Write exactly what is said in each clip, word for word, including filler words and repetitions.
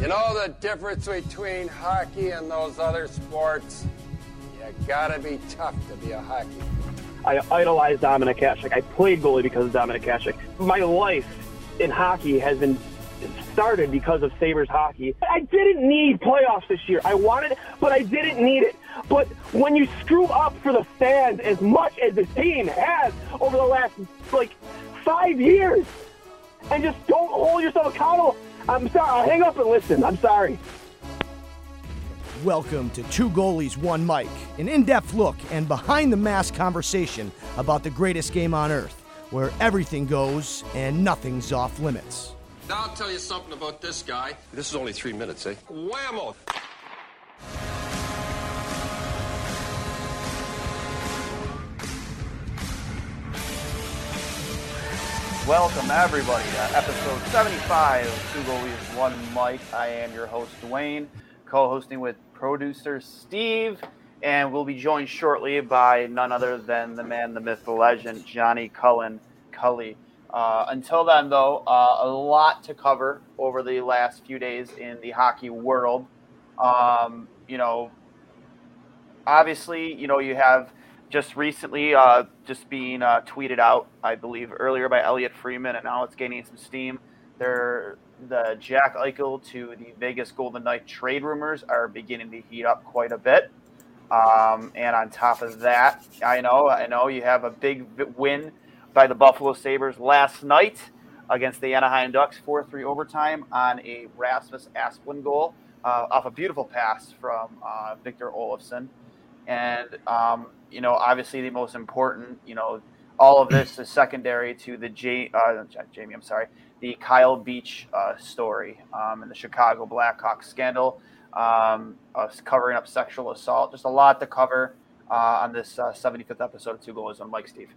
You know the difference between hockey and those other sports? You gotta be tough to be a hockey player. I idolize Dominik Hasek. I played goalie because of Dominik Hasek. My life in hockey has been started because of Sabres hockey. I didn't need playoffs this year. I wanted it, but I didn't need it. But when you screw up for the fans as much as this team has over the last, like, five years, and just don't hold yourself accountable, I'm sorry. I'll hang up and listen. I'm sorry. Welcome to Two Goalies, One Mic, an in-depth look and behind-the-mask conversation about the greatest game on earth, where everything goes and nothing's off limits. Now I'll tell you something about this guy. This is only three minutes, eh? Whammo! Welcome, everybody, to episode seventy-five of Two Goalies, One Mic. I am your host, Dwayne, co-hosting with producer Steve, and we'll be joined shortly by none other than the man, the myth, the legend, Johnny Cullen, Cully. Uh, until then, though, uh, a lot to cover over the last few days in the hockey world. Um, you know, obviously, you know, you have just recently uh, just being uh, tweeted out, I believe, earlier by Elliot Friedman, and now it's gaining some steam. They're, the Jack Eichel to the Vegas Golden Knights trade rumors are beginning to heat up quite a bit. Um, and on top of that, I know, I know you have a big win by the Buffalo Sabres last night against the Anaheim Ducks, four three overtime on a Rasmus Asplund goal uh, off a beautiful pass from uh, Victor Olofsson. And, um, you know, obviously the most important, you know, all of this is secondary to the J, uh, Jamie, I'm sorry, the Kyle Beach uh, story um, and the Chicago Blackhawks scandal, um, uh, covering up sexual assault. Just a lot to cover uh, on this uh, seventy-fifth episode of Two Goalies on Mike, Steve.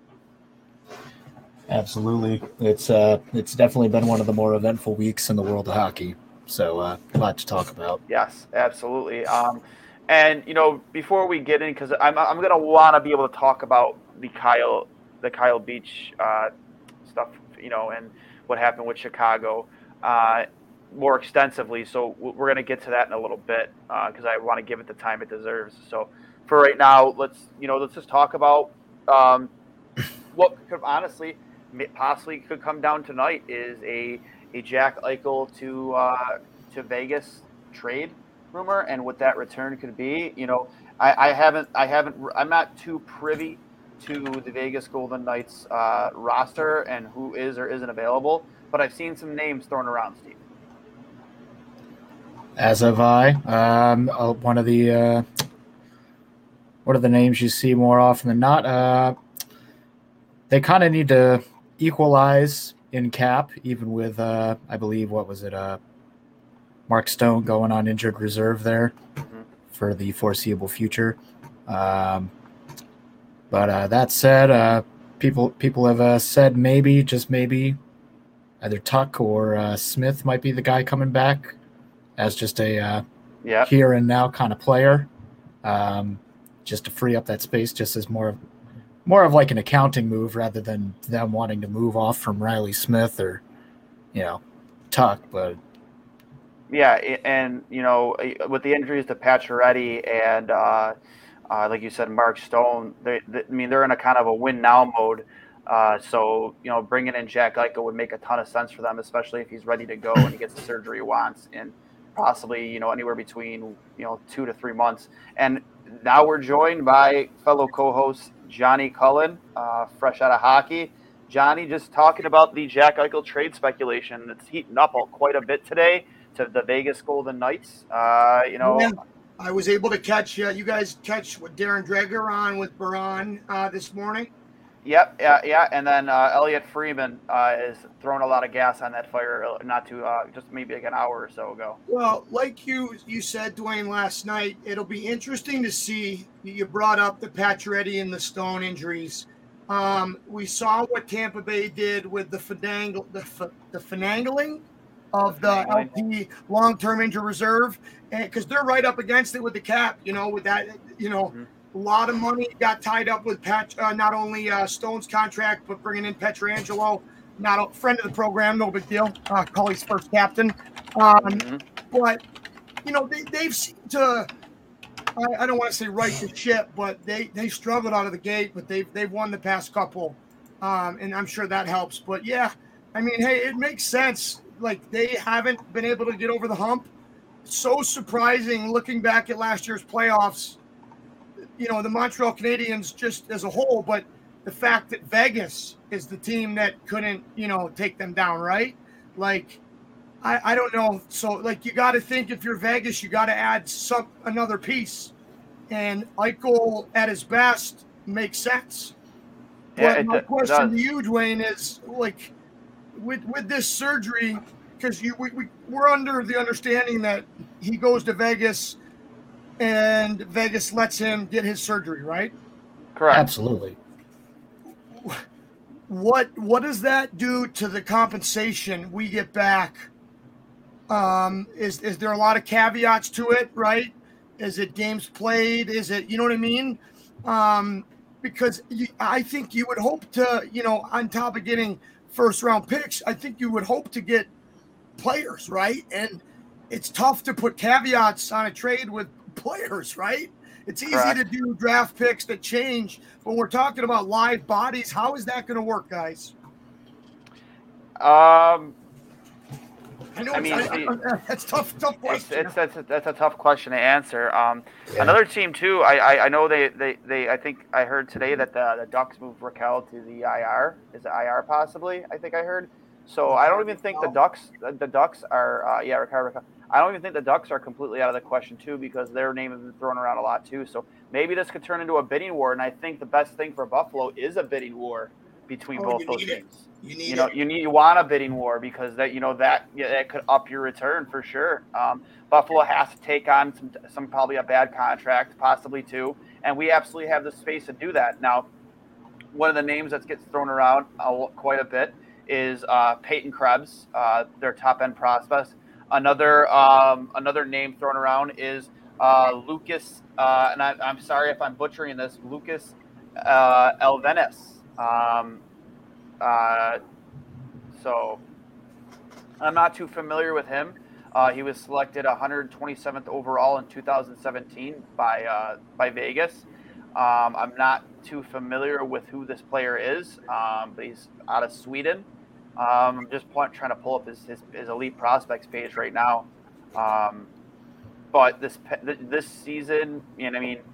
Absolutely. It's uh, it's definitely been one of the more eventful weeks in the world of hockey. So uh, a lot to talk about. Yes, absolutely. Um, and, you know, before we get in, because I'm, I'm going to want to be able to talk about the Kyle the Kyle Beach uh, stuff, you know, and what happened with Chicago uh, more extensively. So we're going to get to that in a little bit because uh, I want to give it the time it deserves. So for right now, let's, you know, let's just talk about um, what could honestly possibly could come down tonight is a, a Jack Eichel to uh, to Vegas trade rumor and what that return could be. You know, I, I haven't I haven't I'm not too privy to the Vegas Golden Knights uh, roster and who is or isn't available, but I've seen some names thrown around, Steve. As have I. Um, uh, one of the uh, what are the names you see more often than not? Uh, they kind of need to equalize in cap, even with uh, I believe what was it? Uh, Mark Stone going on injured reserve there mm-hmm. for the foreseeable future. Um, but uh, that said, uh, people people have uh, said maybe, just maybe, either Tuck or uh, Smith might be the guy coming back as just a uh, yep. here and now kind of player, um, just to free up that space, just as more of more of like an accounting move rather than them wanting to move off from Riley Smith or, you know, Tuck, but. Yeah, and, you know, with the injuries to Pacioretty and, uh, uh, like you said, Mark Stone, they, they, I mean, they're in a kind of a win-now mode. Uh, so, you know, bringing in Jack Eichel would make a ton of sense for them, especially if he's ready to go and he gets the surgery he wants in possibly, you know, anywhere between, you know, two to three months. And now we're joined by fellow co-host Johnny Cullen, uh, fresh out of hockey. Johnny, just talking about the Jack Eichel trade speculation that's heating up quite a bit today to the Vegas Golden Knights. Uh, you know, yeah, I was able to catch uh, you guys catch what Darren Dreger on with Baran uh, this morning. Yep, yeah, yeah, and then uh, Elliot Friedman uh, is throwing a lot of gas on that fire, not too uh, just maybe like an hour or so ago. Well, like you you said, Dwayne, last night, it'll be interesting to see. You brought up the Pacioretty and the Stone injuries. Um, we saw what Tampa Bay did with the finagle, the, the finagling of the L P long-term injury reserve, and because they're right up against it with the cap, you know, with that, you know, mm-hmm. a lot of money got tied up with Pat, uh, not only uh, Stone's contract, but bringing in Pietrangelo, not a friend of the program, no big deal. Uh, Cully's first captain. Um, mm-hmm. but you know they they've seemed to. I, I don't want to say right the ship, but they they struggled out of the gate, but they've they've won the past couple, um, and I'm sure that helps. But yeah, I mean, hey, it makes sense. Like they haven't been able to get over the hump. So surprising looking back at last year's playoffs. You know, the Montreal Canadiens just as a whole, but the fact that Vegas is the team that couldn't, you know, take them down, right? Like, I, I don't know. So, like, you got to think if you're Vegas, you got to add some another piece. And Eichel at his best makes sense. Yeah, But my it question does. to you, Dwayne, is, like, with with this surgery, because you we, we, we're under the understanding that he goes to Vegas and Vegas lets him get his surgery, right? Correct. Absolutely. What what does that do to the compensation we get back? Um, is is there a lot of caveats to it, right? Is it games played? Is it, you know what I mean? Um, because you, I think you would hope to, you know, on top of getting first round picks, I think you would hope to get players, right? And it's tough to put caveats on a trade with players, right? It's easy Correct. to do draft picks that change. When we're talking about live bodies, how is that going to work, guys? Um, I know I it's, mean, I, see, I, that's tough, tough it's, question. it's that's a, that's a tough question to answer. Um, Yeah. Another team too. I, I, I know they, they, they I think I heard today that the, the Ducks moved Raquel to the I R. Is it I R possibly? I think I heard. So I don't even think the Ducks the, the Ducks are uh, yeah Raquel, Raquel. I don't even think the Ducks are completely out of the question too, because their name has been thrown around a lot too. So maybe this could turn into a bidding war, and I think the best thing for Buffalo is a bidding war between Oh, both you those need it. teams. You need You know, it. you need you want a bidding war because that you know that yeah, that could up your return for sure. Um, Buffalo has to take on some some probably a bad contract, possibly two, and we absolutely have the space to do that. Now, one of the names that gets thrown around uh, quite a bit is uh, Peyton Krebs, uh, their top end prospect. Another um, another name thrown around is uh, Lucas, uh, and I, I'm sorry if I'm butchering this, Lucas uh, Elvenes. Um, uh, so I'm not too familiar with him. Uh, he was selected one hundred twenty-seventh overall in two thousand seventeen by uh, by Vegas. Um, I'm not too familiar with who this player is, um, but he's out of Sweden. Um, I'm just point, trying to pull up his, his, his elite prospects page right now. Um, but this this season, you know, I mean,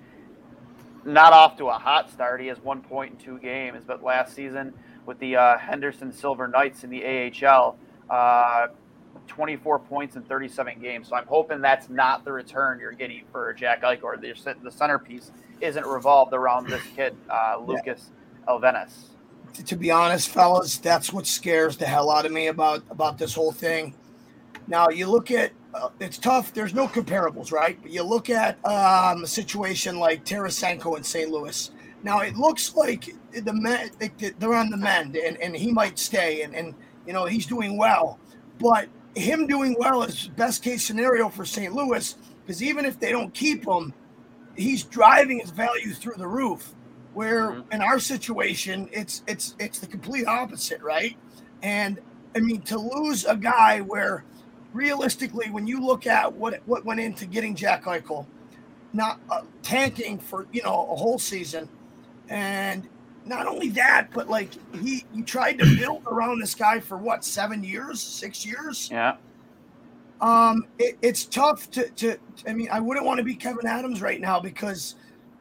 not off to a hot start. He has one point in two games, but last season with the uh, Henderson Silver Knights in the A H L, uh, twenty-four points in thirty-seven games. So I'm hoping that's not the return you're getting for Jack Eichel. The, the centerpiece isn't revolved around this kid, uh, Lucas yeah. Elvenes. To be honest, fellas, that's what scares the hell out of me about, about this whole thing. Now, you look at uh, – it's tough. There's no comparables, right? But you look at um, a situation like Tarasenko in Saint Louis. Now, it looks like the men, they're on the mend, and, and he might stay, and, and, you know, he's doing well. But him doing well is best-case scenario for Saint Louis, because even if they don't keep him, he's driving his value through the roof. Where mm-hmm. in our situation, it's it's it's the complete opposite, right? And I mean, to lose a guy where realistically, when you look at what what went into getting Jack Eichel, not uh, tanking for you know a whole season, and not only that, but like he you tried to build around this guy for what seven years, six years? Yeah. Um, it, it's tough to to. I mean, I wouldn't want to be Kevin Adams right now because.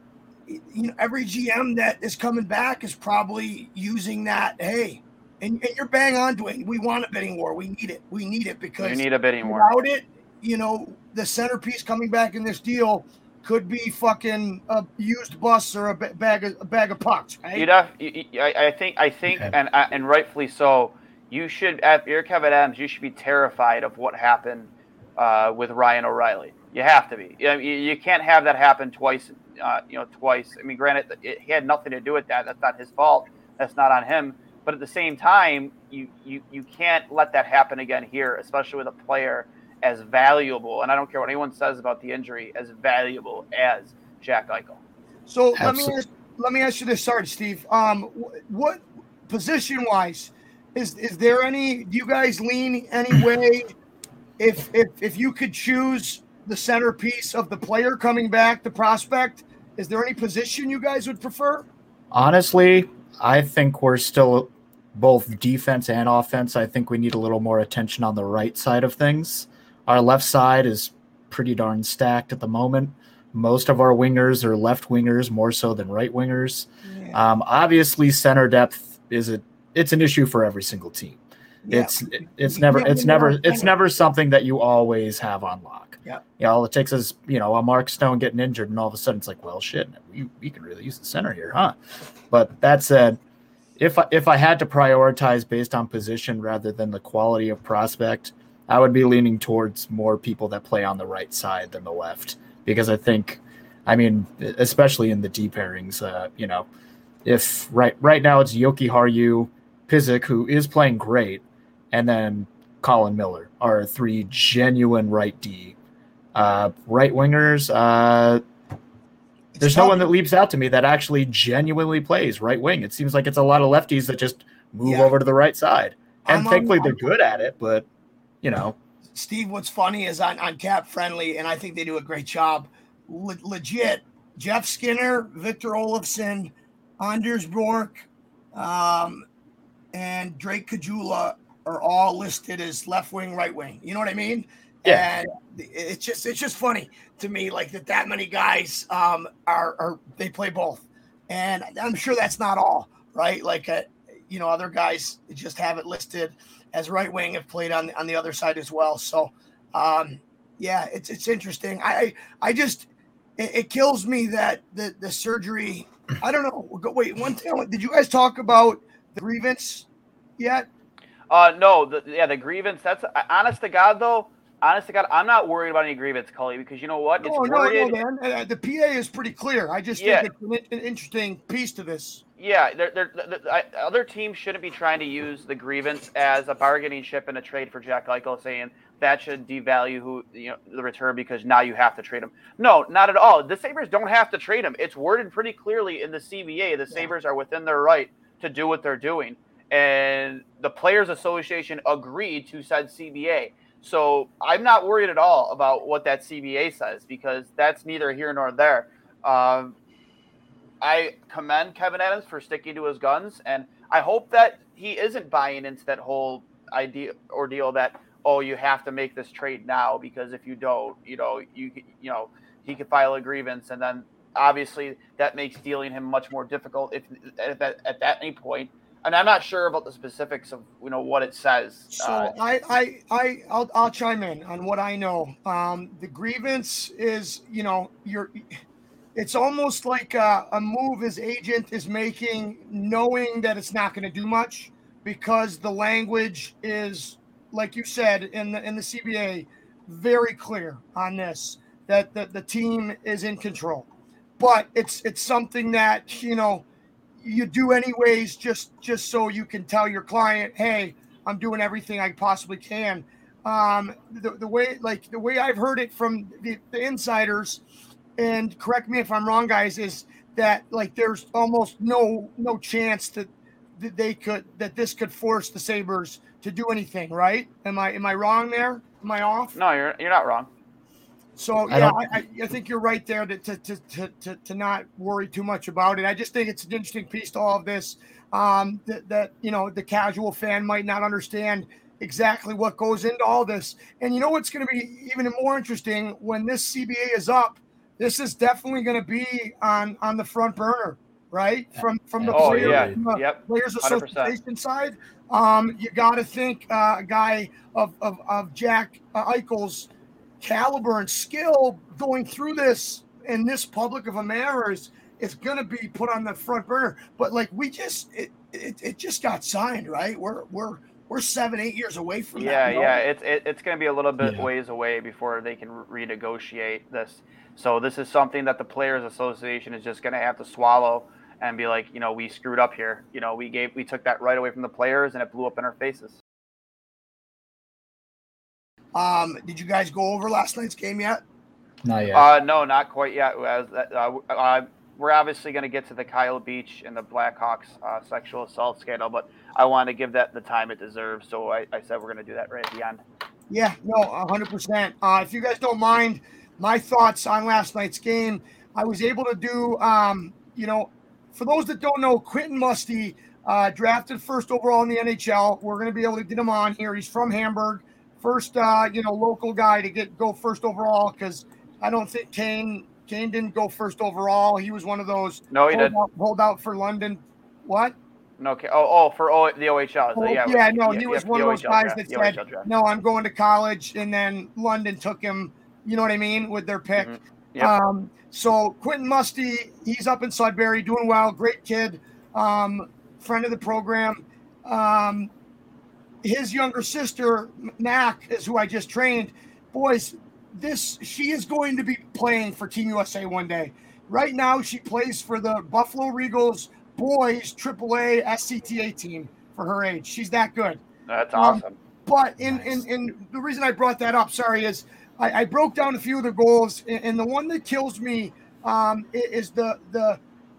You know, every G M that is coming back is probably using that. Hey, and, and you're bang on, Dwayne. We want a bidding war. We need it. We need it because you need a bidding war. Without it, you know, the centerpiece coming back in this deal could be fucking a used bus or a bag of a bag of pucks. Right? You'd have, you, I, I think, I think, okay. and and rightfully so. You should, if you're Kevin Adams, you should be terrified of what happened uh, with Ryan O'Reilly. You have to be. You, you can't have that happen twice. Uh, you know, twice. I mean, granted, it, he had nothing to do with that. That's not his fault. That's not on him. But at the same time, you, you, you can't let that happen again here, especially with a player as valuable, and I don't care what anyone says about the injury, as valuable as Jack Eichel. So let me ask, let me ask you this. Sorry, Steve. Um, what position-wise is is there any? Do you guys lean any way if if if you could choose the centerpiece of the player coming back, the prospect, is there any position you guys would prefer? Honestly, I think we're still both defense and offense. I think we need a little more attention on the right side of things. Our left side is pretty darn stacked at the moment. Most of our wingers are left wingers more so than right wingers. Yeah. Um, obviously, center depth is a it's an issue for every single team. Yeah. It's it's never yeah, it's never it's never something that you always have on lock. Yeah. You know, all it takes is, you know, a Mark Stone getting injured, and all of a sudden it's like, well, shit, we, we can really use the center here, huh? But that said, if I, if I had to prioritize based on position rather than the quality of prospect, I would be leaning towards more people that play on the right side than the left. Because I think, I mean, especially in the D pairings, uh, you know, if right right now it's Yoki Haru, Pizik, who is playing great, and then Colin Miller are three genuine right D. Uh, right wingers, uh, there's no one that leaps out to me that actually genuinely plays right wing. It seems like it's a lot of lefties that just move yeah. over to the right side. And I'm thankfully on, they're good at it, but, you know. Steve, what's funny is on, on Cap Friendly, and I think they do a great job, Le- legit, Jeff Skinner, Victor Olofsson, Anders Bork, um, and Drake Kajula are all listed as left wing, right wing. You know what I mean? Yeah. And it's just it's just funny to me, like that that many guys um, are are they play both, and I'm sure that's not all, right? Like uh, you know, other guys just have it listed as right wing, have played on on the other side as well. So um, yeah, it's it's interesting. I I just it, it kills me that the the surgery. I don't know. Wait, one thing. Did you guys talk about the grievance yet? Uh, no. The, yeah, the grievance. That's honest to God, though. Honest to God, I'm not worried about any grievance, Cully, because you know what? It's no, worded, no, no, man. Uh, the P A is pretty clear. I just yeah. think it's an, an interesting piece to this. Yeah, they're, they're, they're, I, other teams shouldn't be trying to use the grievance as a bargaining chip in a trade for Jack Eichel, saying that should devalue who you know the return because now you have to trade him. No, not at all. The Sabres don't have to trade him. It's worded pretty clearly in the C B A. The Sabres yeah. are within their right to do what they're doing. And the Players Association agreed to said C B A. So I'm not worried at all about what that C B A says because that's neither here nor there. Um, I commend Kevin Adams for sticking to his guns, and I hope that he isn't buying into that whole idea ordeal that, oh, you have to make this trade now because if you don't, you know, you you know, he could file a grievance, and then obviously that makes dealing him much more difficult if, if at, at that any point. And I'm not sure about the specifics of you know what it says. So uh, I I I I'll I'll chime in on what I know. Um, the grievance is you know you're. It's almost like a, a move his agent is making, knowing that it's not going to do much because the language is, like you said in the in the C B A, very clear on this that the, the team is in control. But it's it's something that you know. You do anyways, just just so you can tell your client, hey, I'm doing everything I possibly can. Um, the, the way, like the way I've heard it from the, the insiders, and correct me if I'm wrong, guys, is that like there's almost no no chance that, that they could that this could force the Sabres to do anything, right? Am I am I wrong there? Am I off? No, you're you're not wrong. So yeah, I, I, I think you're right there to to, to to to not worry too much about it. I just think it's an interesting piece to all of this. Um, that, that you know the casual fan might not understand exactly what goes into all this. And you know what's going to be even more interesting when this C B A is up. This is definitely going to be on on the front burner, right? From from the, oh, player, yeah. from the yep. Players Association side. Um, you got to think uh, a guy of of, of Jack uh, Eichel's caliber and skill going through this in this public of a manner is it's going to be put on the front burner. But like we just it, it it just got signed, right? We're we're we're seven eight years away from yeah that. Yeah, yeah. It's it, it's going to be a little bit yeah. ways away before they can renegotiate this. So this is something that the Players Association is just going to have to swallow and be like, you know, we screwed up here. You know, we gave we took that right away from the players and it blew up in our faces. Um, did you guys go over last night's game yet? Not yet. Uh, no, not quite yet. As, uh, uh, we're obviously going to get to the Kyle Beach and the Blackhawks uh, sexual assault scandal, but I want to give that the time it deserves, so I, I said we're going to do that right at the end. Yeah, no, one hundred percent. Uh, if you guys don't mind, my thoughts on last night's game, I was able to do, um, you know, for those that don't know, Quentin Musty, uh, drafted first overall in the N H L. We're going to be able to get him on here. He's from Hamburg. First, uh, you know, local guy to get go first overall because I don't think Kane Kane didn't go first overall. He was one of those No, he hold did. out, hold out for London. What? No, okay. Oh, oh, for o, the O H L. Oh, yeah, yeah, no, yeah, he yeah, was for one the of those O H L guys draft, that the O H L said, draft. no, I'm going to college, and then London took him, you know what I mean, with their pick. Mhm. Yep. Um, so Quentin Musty, he's up in Sudbury, doing well, great kid, um, friend of the program. Um, his younger sister, Mac, is who I just trained. Boys, this she is going to be playing for Team U S A one day. Right now, she plays for the Buffalo Regals boys triple A S C T A team for her age. She's that good. That's Um, awesome. But in, in, in the reason I brought that up, sorry, is I, I broke down a few of the goals, and, and the one that kills me um, i- is the the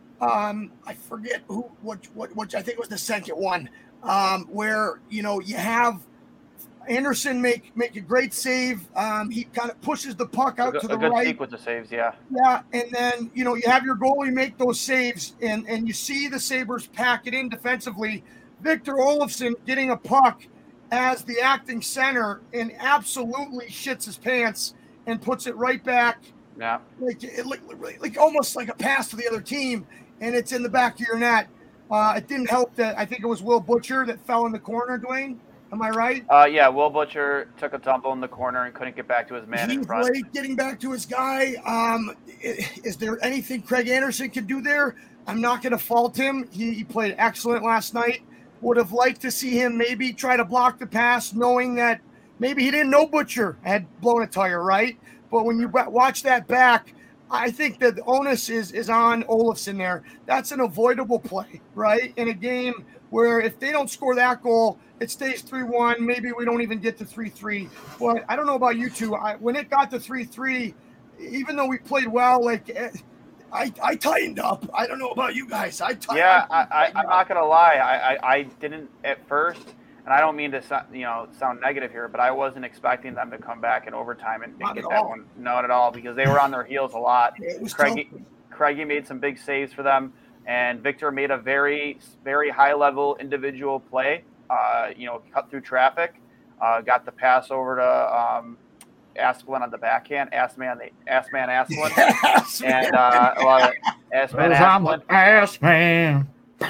um, I forget who what what which I think was the second one, um, where you know you have Anderson make make a great save. Um, he kind of pushes the puck A, out good- to a the good right. sequence of saves, yeah. Yeah, and then you know you have your goalie make those saves, and and you see the Sabres pack it in defensively. Victor Olofsson getting a puck as the acting center and absolutely shits his pants and puts it right back, Yeah. like it, like, like almost like a pass to the other team, and it's in the back of your net. Uh, it didn't help that I think it was Will Butcher that fell in the corner. Dwayne, am I right? Uh, yeah, Will Butcher took a tumble in the corner and couldn't get back to his man in He's front. late getting back to his guy. Um, i- is there anything Craig Anderson can do there? I'm not going to fault him. He, he played excellent last night. Would have liked to see him maybe try to block the pass, knowing that maybe he didn't know Butcher had blown a tire, right? But when you ba- watch that back, I think that the onus is is on Olofsson there. That's an avoidable play, right? In a game where if they don't score that goal, it stays three one. Maybe we don't even get to three three. But I don't know about you two. I, when it got to three three, even though we played well, like eh, I, I tightened up. I don't know about you guys. I tightened Yeah, I, I, I, I'm not gonna lie. I, I, I didn't at first, and I don't mean to sound, you know sound negative here, but I wasn't expecting them to come back in overtime and, and Not get at that all. one. Not at all, because they were on their heels a lot. It was Craigie, tough. Craigie made some big saves for them, and Victor made a very, very high level individual play. Uh, you know, cut through traffic, uh, got the pass over to um, Asplin on the backhand. Ass man, ass man, Asplin, Yes, and uh, I love it. Ass man, I'm Asplin. the ass man.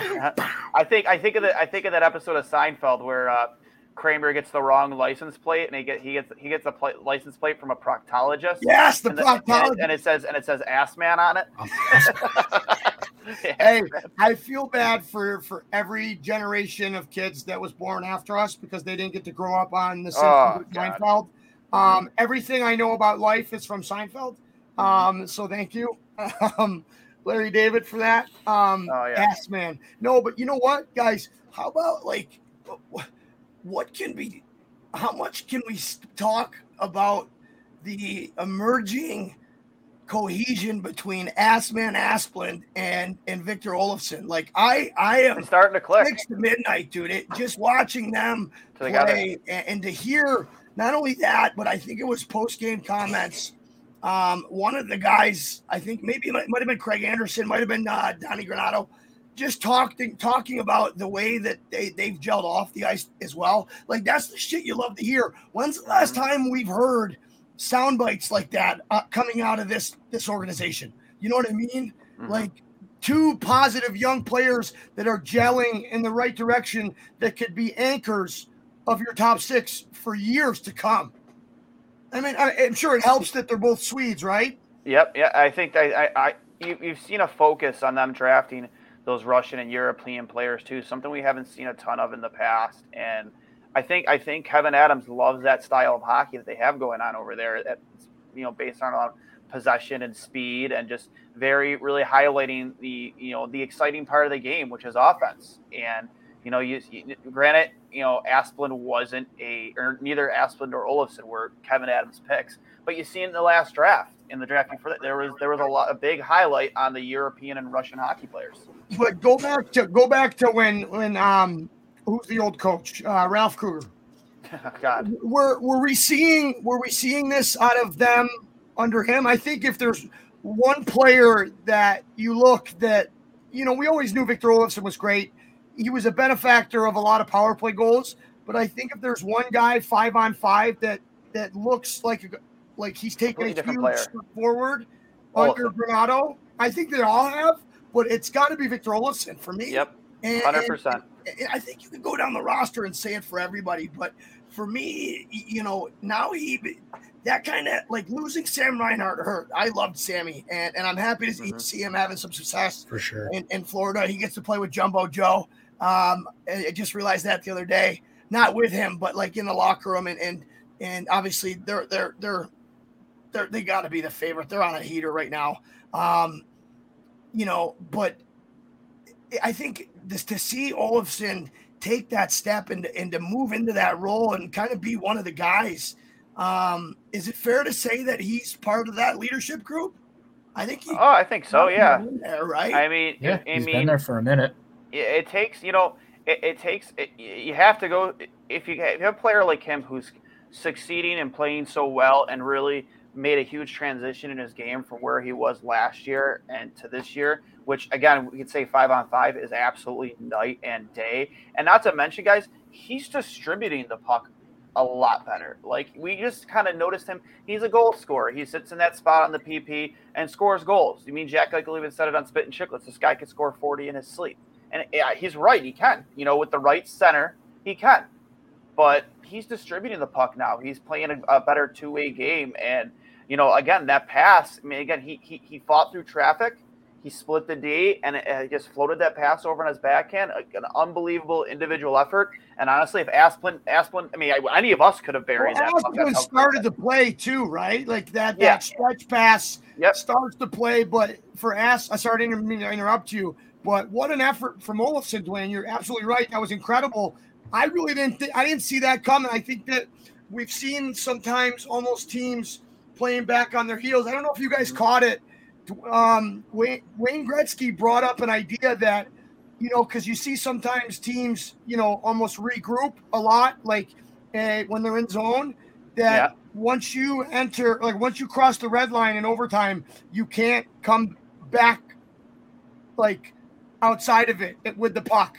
I think I think of the I think of that episode of Seinfeld where uh, Kramer gets the wrong license plate and he get he gets he gets a pla- license plate from a proctologist. Yes, the and, the, and, it, proctologist. and it says and it says ass man on it. Hey, I feel bad for for every generation of kids that was born after us because they didn't get to grow up on the Oh, Simpsons, God. Seinfeld. Um, everything I know about life is from Seinfeld. Um, so thank you, um, Larry David, for that. Um, Oh, yeah. ass man. No, but you know what, guys? How about like, wh- what can be? How much can we s- talk about the emerging cohesion between Assman Asplund and and Victor Olofsson? Like I I am It's starting to click six to midnight, dude. It just watching them together. play and, and to hear not only that, but I think it was post game comments. Um, one of the guys, I think maybe it might, might have been Craig Anderson, might have been uh, Donnie Granato, just talking talking about the way that they they've gelled off the ice as well. Like that's the shit you love to hear. When's the last time we've heard sound bites like that uh, coming out of this this organization? You know what I mean? Mhm. Like two positive young players that are gelling in the right direction that could be anchors of your top six for years to come. I mean, I, I'm sure it helps that they're both Swedes, right? Yep, yeah. I think I, I, I you, you've seen a focus on them drafting those Russian and European players too. Something we haven't seen a ton of in the past, and I think I think Kevin Adams loves that style of hockey that they have going on over there. That's, you know, based on a lot of possession and speed, and just very really highlighting the you know the exciting part of the game, which is offense. And you know, you, you granted, you know, Asplund wasn't a, or neither Asplund or Olofsson were Kevin Adams picks, but you see in the last draft, in the draft before that, there was there was a lot a big highlight on the European and Russian hockey players. But go back to go back to when when um who's the old coach uh, Ralph Kruger. God. Were were we seeing were we seeing this out of them under him? I think if there's one player that you look that, you know, we always knew Victor Olofsson was great. He was a benefactor of a lot of power play goals. But I think if there's one guy five on five that that looks like a, like he's taking a huge player. step forward Olofsson. under Granato, I think they all have. But it's got to be Victor Olofsson for me. Yep, And- one hundred percent. and I think you could go down the roster and say it for everybody, but for me, y- you know, now he that kind of like losing Sam Reinhart hurt. I loved Sammy, and, and I'm happy to see, Mhm. see him having some success For sure. in, in Florida. He gets to play with Jumbo Joe. Um, I I just realized that the other day, not with him, but like in the locker room, and and and obviously they're they're they're they're they got to be the favorite. They're on a heater right now. Um, you know, but I think this to see Olofsson take that step and, and to move into that role and kind of be one of the guys. Um, is it fair to say that he's part of that leadership group? I think he. Oh, I think so. Yeah. in there, right? I mean, Yeah, I he's mean, been there for a minute. it, it takes, you know, it, it takes, it, you have to go, if you, if you have a player like him who's succeeding and playing so well and really made a huge transition in his game from where he was last year and to this year, which again, we could say five on five is absolutely night and day. And not to mention, guys, he's distributing the puck a lot better. Like, we just kind of noticed him. He's a goal scorer. He sits in that spot on the P P and scores goals. You mean Jack Eichel even said it on Spit and Chicklets. This guy could score forty in his sleep. And yeah, he's right. He can. You know, with the right center, he can. But he's distributing the puck now. He's playing a, a better two-way game. And, you know, again, that pass, I mean, again, he he, he fought through traffic. He split the D, and it, it just floated that pass over on his backhand. An unbelievable individual effort. And honestly, if Asplund, Asplund, I mean, I, any of us could have buried Well, that puck. Asplund That's how started great the play too, right? Like that, Yeah. that stretch pass Yep. starts the play. But for As, I started to inter- interrupt you. But what an effort from Olofsson, Dwayne. You're absolutely right. That was incredible. I really didn't. Th- I didn't see that coming. I think that we've seen sometimes almost teams playing back on their heels. I don't know if you guys Mhm. caught it. Um, Wayne, Wayne Gretzky brought up an idea that, you know, because you see sometimes teams, you know, almost regroup a lot, like uh, when they're in zone, that Yeah. once you enter, like once you cross the red line in overtime, you can't come back like outside of it, it with the puck.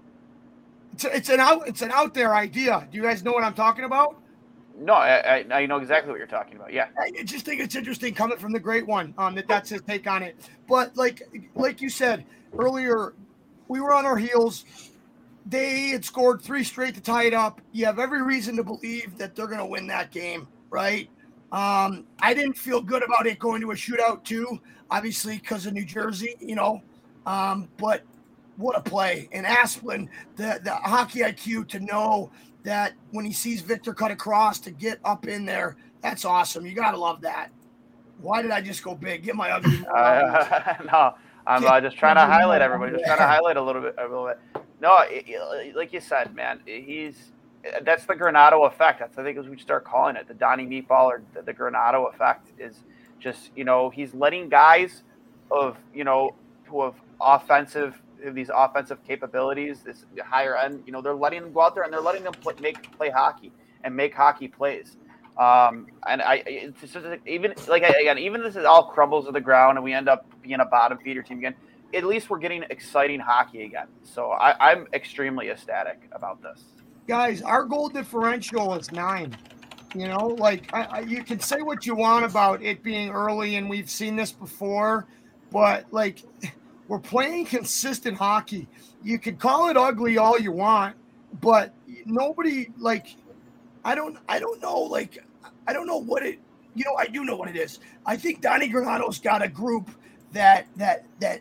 It's, it's an out, it's an out there idea. Do you guys know what I'm talking about? No, I, I, I know exactly what you're talking about. Yeah. I just think it's interesting coming from the great one. Um, that that's his take on it. But like like you said earlier, we were on our heels. They had scored three straight to tie it up. You have every reason to believe that they're going to win that game, right? Um, I didn't feel good about it going to a shootout too, obviously because of New Jersey, you know. Um, but what a play! And Asplund, the the hockey I Q to know that when he sees Victor cut across to get up in there, that's awesome. You got to love that. Why did I just go big? Get my ugly. Uh, no, I'm uh, just trying to highlight everybody. Just trying to highlight a little bit, a little bit. No, it, it, like you said, man, he's that's the Granato effect. That's I think as we start calling it, the Donnie Meatball or the, the Granato effect is just, you know, he's letting guys of, you know, who have offensive these offensive capabilities, this higher end, you know, they're letting them go out there and they're letting them play, make play hockey and make hockey plays. Um, and I, it's just, even like again, even if this is all crumbles to the ground and we end up being a bottom feeder team again, at least we're getting exciting hockey again. So I, I'm extremely ecstatic about this. Guys, our goal differential is nine. You know, like I, I, you can say what you want about it being early, and we've seen this before, but like we're playing consistent hockey. You can call it ugly all you want, but nobody like I don't I don't know like I don't know what it you know I do know what it is. I think Donnie Granato's got a group that that that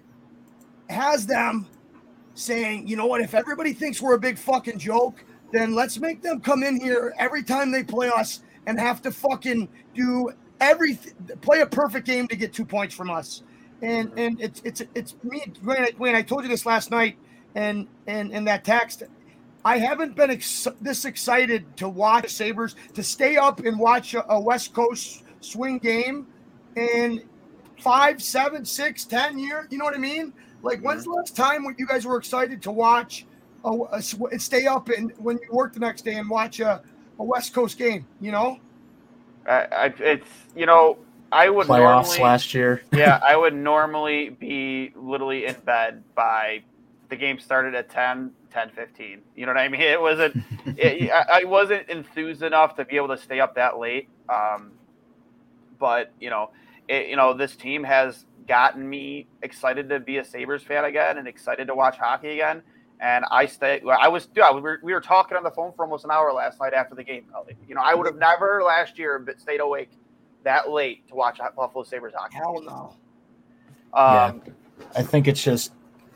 has them saying, you know what, if everybody thinks we're a big fucking joke, then let's make them come in here every time they play us and have to fucking do everything, play a perfect game to get two points from us. And and it's it's it's me, Wayne, Wayne, I told you this last night, and and in that text, I haven't been ex- this excited to watch Sabres, to stay up and watch a, a West Coast swing game in five, seven, six, ten years. You know what I mean? Like, when's the last time when you guys were excited to watch, a, a, sw- stay up and when you work the next day and watch a a West Coast game, you know? I, I, it's, you know, I would Playoffs normally, last year. yeah, I would normally be literally in bed by the game started at ten, ten fifteen. You know what I mean? It wasn't, it, I, I wasn't enthused enough to be able to stay up that late. Um, but, you know, it, you know, this team has gotten me excited to be a Sabres fan again and excited to watch hockey again. And I stay. I was. Yeah, we were, we were talking on the phone for almost an hour last night after the game. You know, I would have never last year stayed awake that late to watch Buffalo Sabres hockey. Hell no. Um, yeah. I think it's just.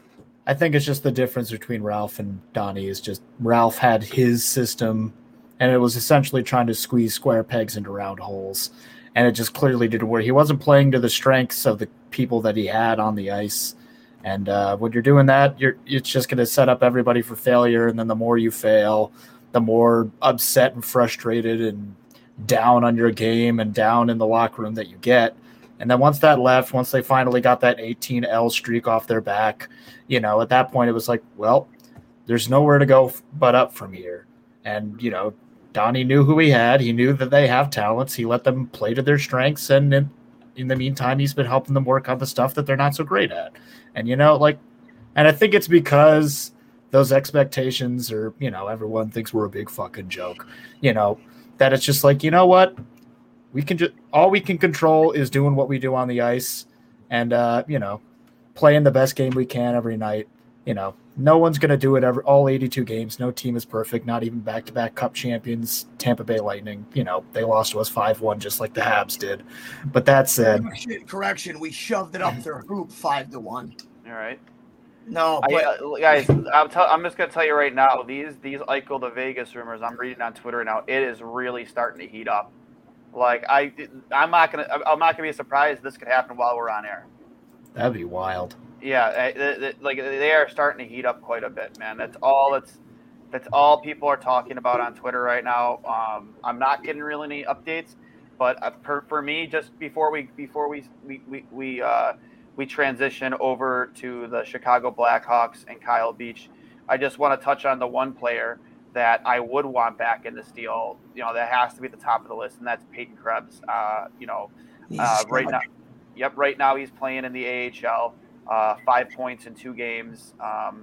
I think it's just the difference between Ralph and Donnie is just Ralph had his system, and it was essentially trying to squeeze square pegs into round holes, and it just clearly didn't work. He wasn't playing to the strengths of the people that he had on the ice. And uh, when you're doing that, you're it's just going to set up everybody for failure. And then the more you fail, the more upset and frustrated and down on your game and down in the locker room that you get. And then once that left, once they finally got that eighteen L streak off their back, you know, at that point it was like, well, there's nowhere to go but up from here. And, you know, Donnie knew who he had. He knew that they have talents. He let them play to their strengths. And in, in the meantime, he's been helping them work on the stuff that they're not so great at. And, you know, like, and I think it's because those expectations are, you know, everyone thinks we're a big fucking joke, you know, that it's just like, you know what, we can just, all we can control is doing what we do on the ice and, uh, you know, playing the best game we can every night. You know, no one's going to do it ever, all eighty-two games. No team is perfect, not even back-to-back cup champions, Tampa Bay Lightning. You know, they lost to us five one just like the Habs did. But that said. Correction, we shoved it up their hoop five to one. All right. No, but, I, uh, guys, I'm, tell, I'm just gonna tell you right now. These these Eichel to Vegas rumors I'm reading on Twitter now. It is really starting to heat up. Like I, I'm not gonna, I'm not gonna be surprised this could happen while we're on air. That'd be wild. Yeah, like they are starting to heat up quite a bit, man. That's all. That's that's all people are talking about on Twitter right now. Um, I'm not getting really any updates, but uh, for, for me, just before we before we we we we, uh, we transition over to the Chicago Blackhawks and Kyle Beach, I just want to touch on the one player that I would want back in this deal. You know, that has to be at the top of the list, and that's Peyton Krebs. Uh, you know, uh, right now, yep, right now he's playing in the A H L. Uh, five points in two games. Um,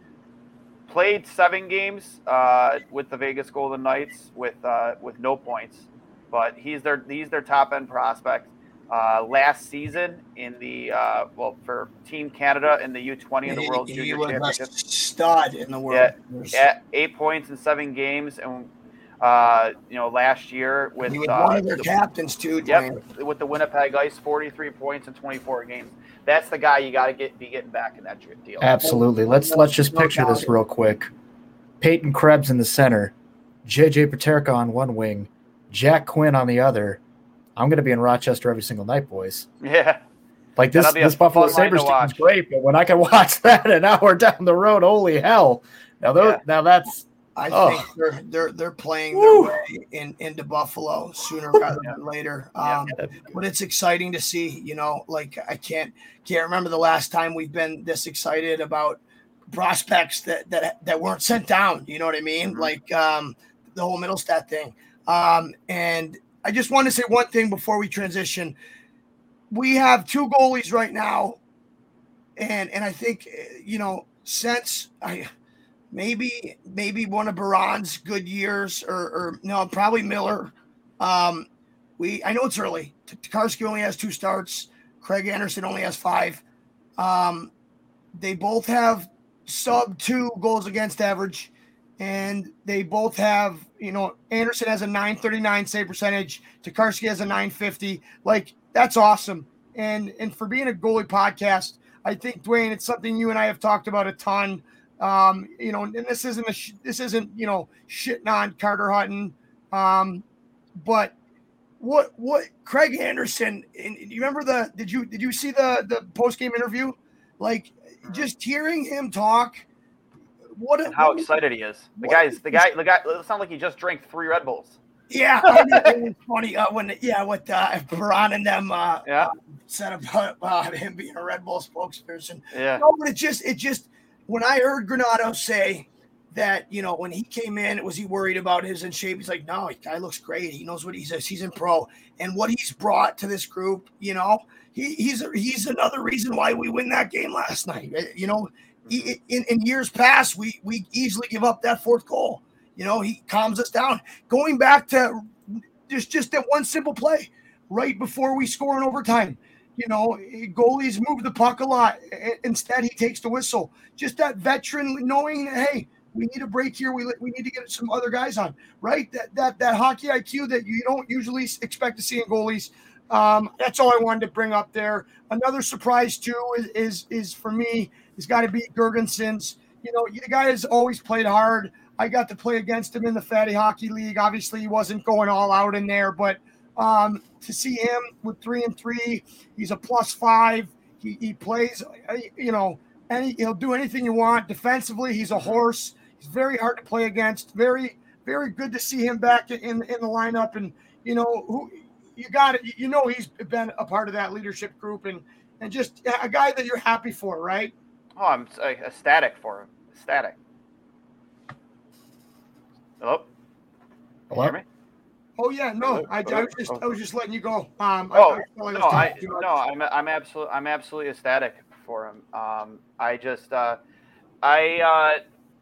played seven games uh, with the Vegas Golden Knights with uh, with no points, but he's their he's their top end prospect. Uh, last season in the uh, well for Team Canada in the U twenty in the World he Junior was Championship, a stud in the world. Yeah, at eight points in seven games, and uh, you know last year with he was uh, one of their the, captains too. Yep, with the Winnipeg Ice, forty-three points in twenty-four games. That's the guy you got to get be getting back in that deal. Absolutely. Let's let's just picture this real quick. Peyton Krebs in the center, J J Peterka on one wing, Jack Quinn on the other. I'm going to be in Rochester every single night, boys. Yeah. Like this, this Buffalo Sabres team is great, but when I can watch that an hour down the road, holy hell! Now, those, yeah. now that's. I oh. think they're they're they're playing their Woo. way in, into Buffalo sooner rather than later. Um, yeah. But it's exciting to see. You know, like I can't can't remember the last time we've been this excited about prospects that that that weren't sent down. You know what I mean? Mm-hmm. Like um, the whole Middlestat thing. Um, and I just want to say one thing before we transition. We have two goalies right now, and and I think you know since I. Maybe maybe one of Baron's good years, or, or no, probably Miller. Um, we I know it's early. Tokarski only has two starts. Craig Anderson only has five. Um, they both have sub two goals against average, and they both have you know Anderson has a nine thirty-nine save percentage. Tokarski has a nine fifty. Like that's awesome. And and for being a goalie podcast, I think Dwayne, it's something you and I have talked about a ton. Um, you know, and this isn't a sh- this isn't you know shitting on Carter Hutton, um, but what what Craig Anderson? And you remember the did you did you see the the post game interview? Like just hearing him talk, what a, how what, excited he is. The guy's the guy the guy. It sounds like he just drank three Red Bulls. Yeah, I mean, it was funny uh, when yeah, what uh, Baron and them uh, yeah said about uh, him being a Red Bull spokesperson. Yeah, no, but it just it just. When I heard Granato say that, you know, when he came in, was he worried about his in shape? He's like, no, the guy looks great. He knows what he's a seasoned pro, and what he's brought to this group. You know, he, he's he's another reason why we win that game last night. You know, he, in, in years past, we we easily give up that fourth goal. You know, he calms us down. Going back to just just that one simple play right before we score in overtime. You know, goalies move the puck a lot. Instead, he takes the whistle. Just that veteran knowing that, hey, we need a break here. We we need to get some other guys on, right? That that that hockey I Q that you don't usually expect to see in goalies. Um, that's all I wanted to bring up there. Another surprise too is is, is for me has got to be Girgensons. You know, the guy has always played hard. I got to play against him in the Fatty Hockey League. Obviously, he wasn't going all out in there, but um, to see him with three and three, he's a plus five. He he plays, you know, any he'll do anything you want. Defensively, he's a horse. He's very hard to play against. Very, very good to see him back in, in the lineup. And, you know, who you got it. You know, he's been a part of that leadership group and, and just a guy that you're happy for, right? Oh, I'm ecstatic for him. Ecstatic. Hello? Hello? Hear me? Oh, yeah. No, I, I was just I was just letting you go. Um, oh, I, I no, I, no, I'm, I'm absolutely, I'm absolutely ecstatic for him. Um, I just, uh, I, uh,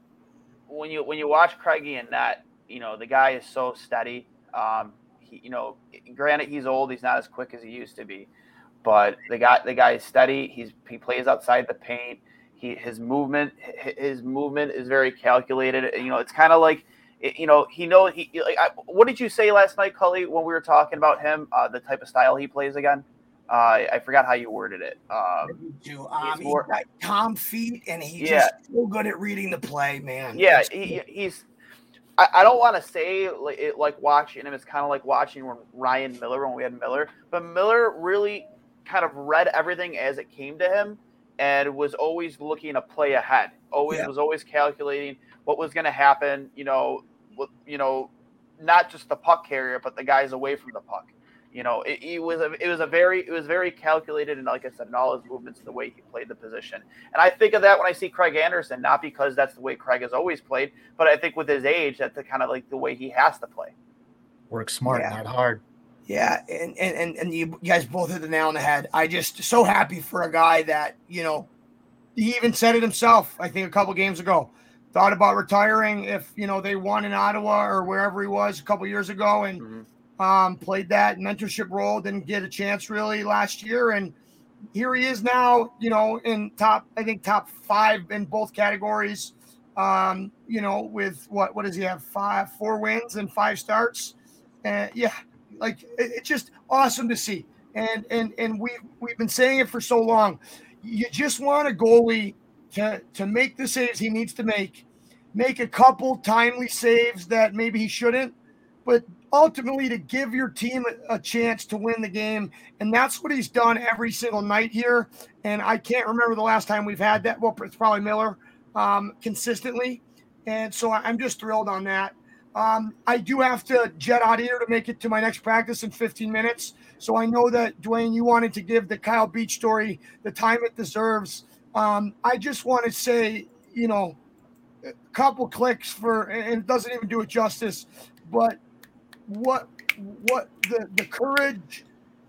when you when you watch Craigie in that, you know, the guy is so steady. Um, he, you know, granted he's old, he's not as quick as he used to be, but the guy the guy is steady. He's he plays outside the paint. He his movement his movement is very calculated. You know, it's kind of like, you know, he knows he like. I, what did you say last night, Cully, when we were talking about him? Uh, the type of style he plays again. Uh, I forgot how you worded it. Um, he's, um, he's more, got calm feet, and he's yeah. just so good at reading the play, man. Yeah, he, he's. I, I don't want to say like, it, like watching him. It's kind of like watching Ryan Miller when we had Miller, but Miller really kind of read everything as it came to him, and was always looking a play ahead. Always yeah. was always calculating what was going to happen. You know, with, you know, not just the puck carrier, but the guys away from the puck. You know, it, it was a it was a very it was very calculated, and like I said, in all his movements and the way he played the position. And I think of that when I see Craig Anderson, not because that's the way Craig has always played, but I think with his age, that's the kind of like the way he has to play. Work smart, yeah. not hard. Yeah, and, and and you guys both hit the nail on the head. I just so happy for a guy that, you know, he even said it himself, I think a couple games ago. Thought about retiring if, you know, they won in Ottawa or wherever he was a couple years ago, and mm-hmm. Um, played that mentorship role, didn't get a chance really last year. And here he is now, you know, in top, I think top five in both categories. Um, you know, with what, what does he have? Five, four wins and five starts. And yeah, like it, it's just awesome to see. And, and, and we, we've been saying it for so long. You just want a goalie to, to make the saves he needs to make, make a couple timely saves that maybe he shouldn't, but ultimately to give your team a, a chance to win the game. And that's what he's done every single night here. And I can't remember the last time we've had that. Well, it's probably Miller um, consistently. And so I'm just thrilled on that. Um, I do have to jet out of here to make it to my next practice in fifteen minutes. So I know that, Dwayne, you wanted to give the Kyle Beach story the time it deserves. Um, I just want to say, you know, a couple clicks for, and it doesn't even do it justice, but what what the the courage,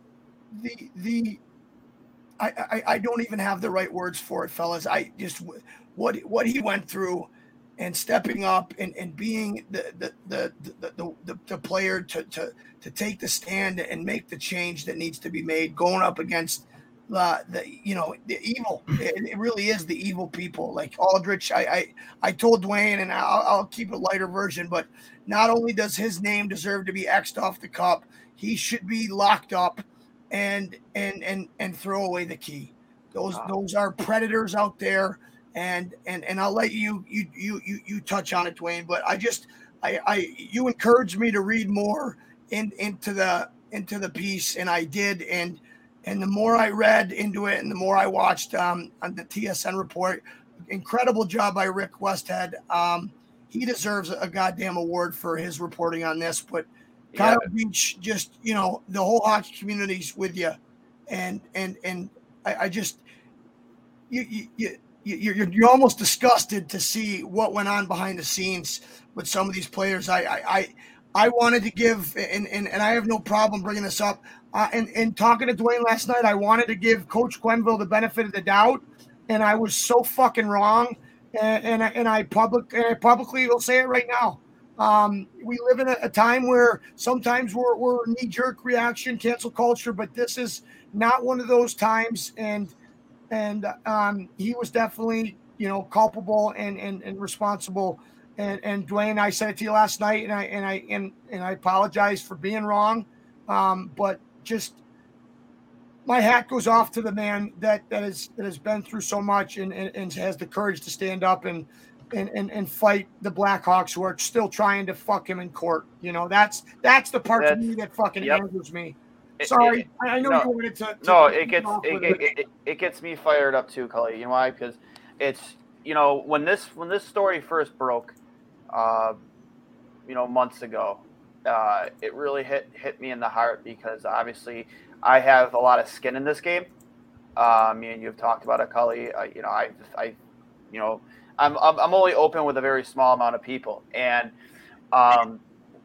the the I, I I don't even have the right words for it, fellas. I just what what he went through and stepping up and, and being the the the the, the, the, the player to, to to take the stand and make the change that needs to be made, going up against uh, the you know the evil. It, it really is the evil people like Aldrich. I I, I told Dwayne, and I'll, I'll keep a lighter version, but not only does his name deserve to be X'd off the cup, he should be locked up and and and and throw away the key. Those wow. those are predators out there, and and and I'll let you you you you you touch on it, Dwayne. But I just I I you encouraged me to read more in into the into the piece, and I did, and and the more I read into it, and the more I watched um, on the T S N report, incredible job by Rick Westhead. Um, He deserves a goddamn award for his reporting on this. But Kyle yeah. Beach, just, you know, the whole hockey community's with you. And and and I, I just, you, you, you you, you're you're almost disgusted to see what went on behind the scenes with some of these players. I I I, I wanted to give, and, and and I have no problem bringing this up. Uh, and and talking to Dwayne last night, I wanted to give Coach Quenneville the benefit of the doubt, and I was so fucking wrong. And and I, and I public and I publicly will say it right now. Um, we live in a, a time where sometimes we're we're knee jerk reaction, cancel culture, but this is not one of those times. And and um, he was definitely, you know, culpable and and, and responsible. And and Dwayne, I said it to you last night, and I and I and and I apologize for being wrong. Um, but just my hat goes off to the man that that has that has been through so much and, and, and has the courage to stand up and, and and and fight the Blackhawks who are still trying to fuck him in court. You know, that's that's the part That's, to me that fucking yep. angers me. It- Sorry, it- I know no, you wanted to. to No, to it gets off it, with it, it, it gets me fired up too, Cully. You know why? Because it's, you know, when this when this story first broke, uh, you know, months ago, uh, it really hit hit me in the heart because obviously I have a lot of skin in this game. Uh, me and you have talked about it, Cully. I, you know, I, I, you know, I'm, I'm I'm only open with a very small amount of people, and, um,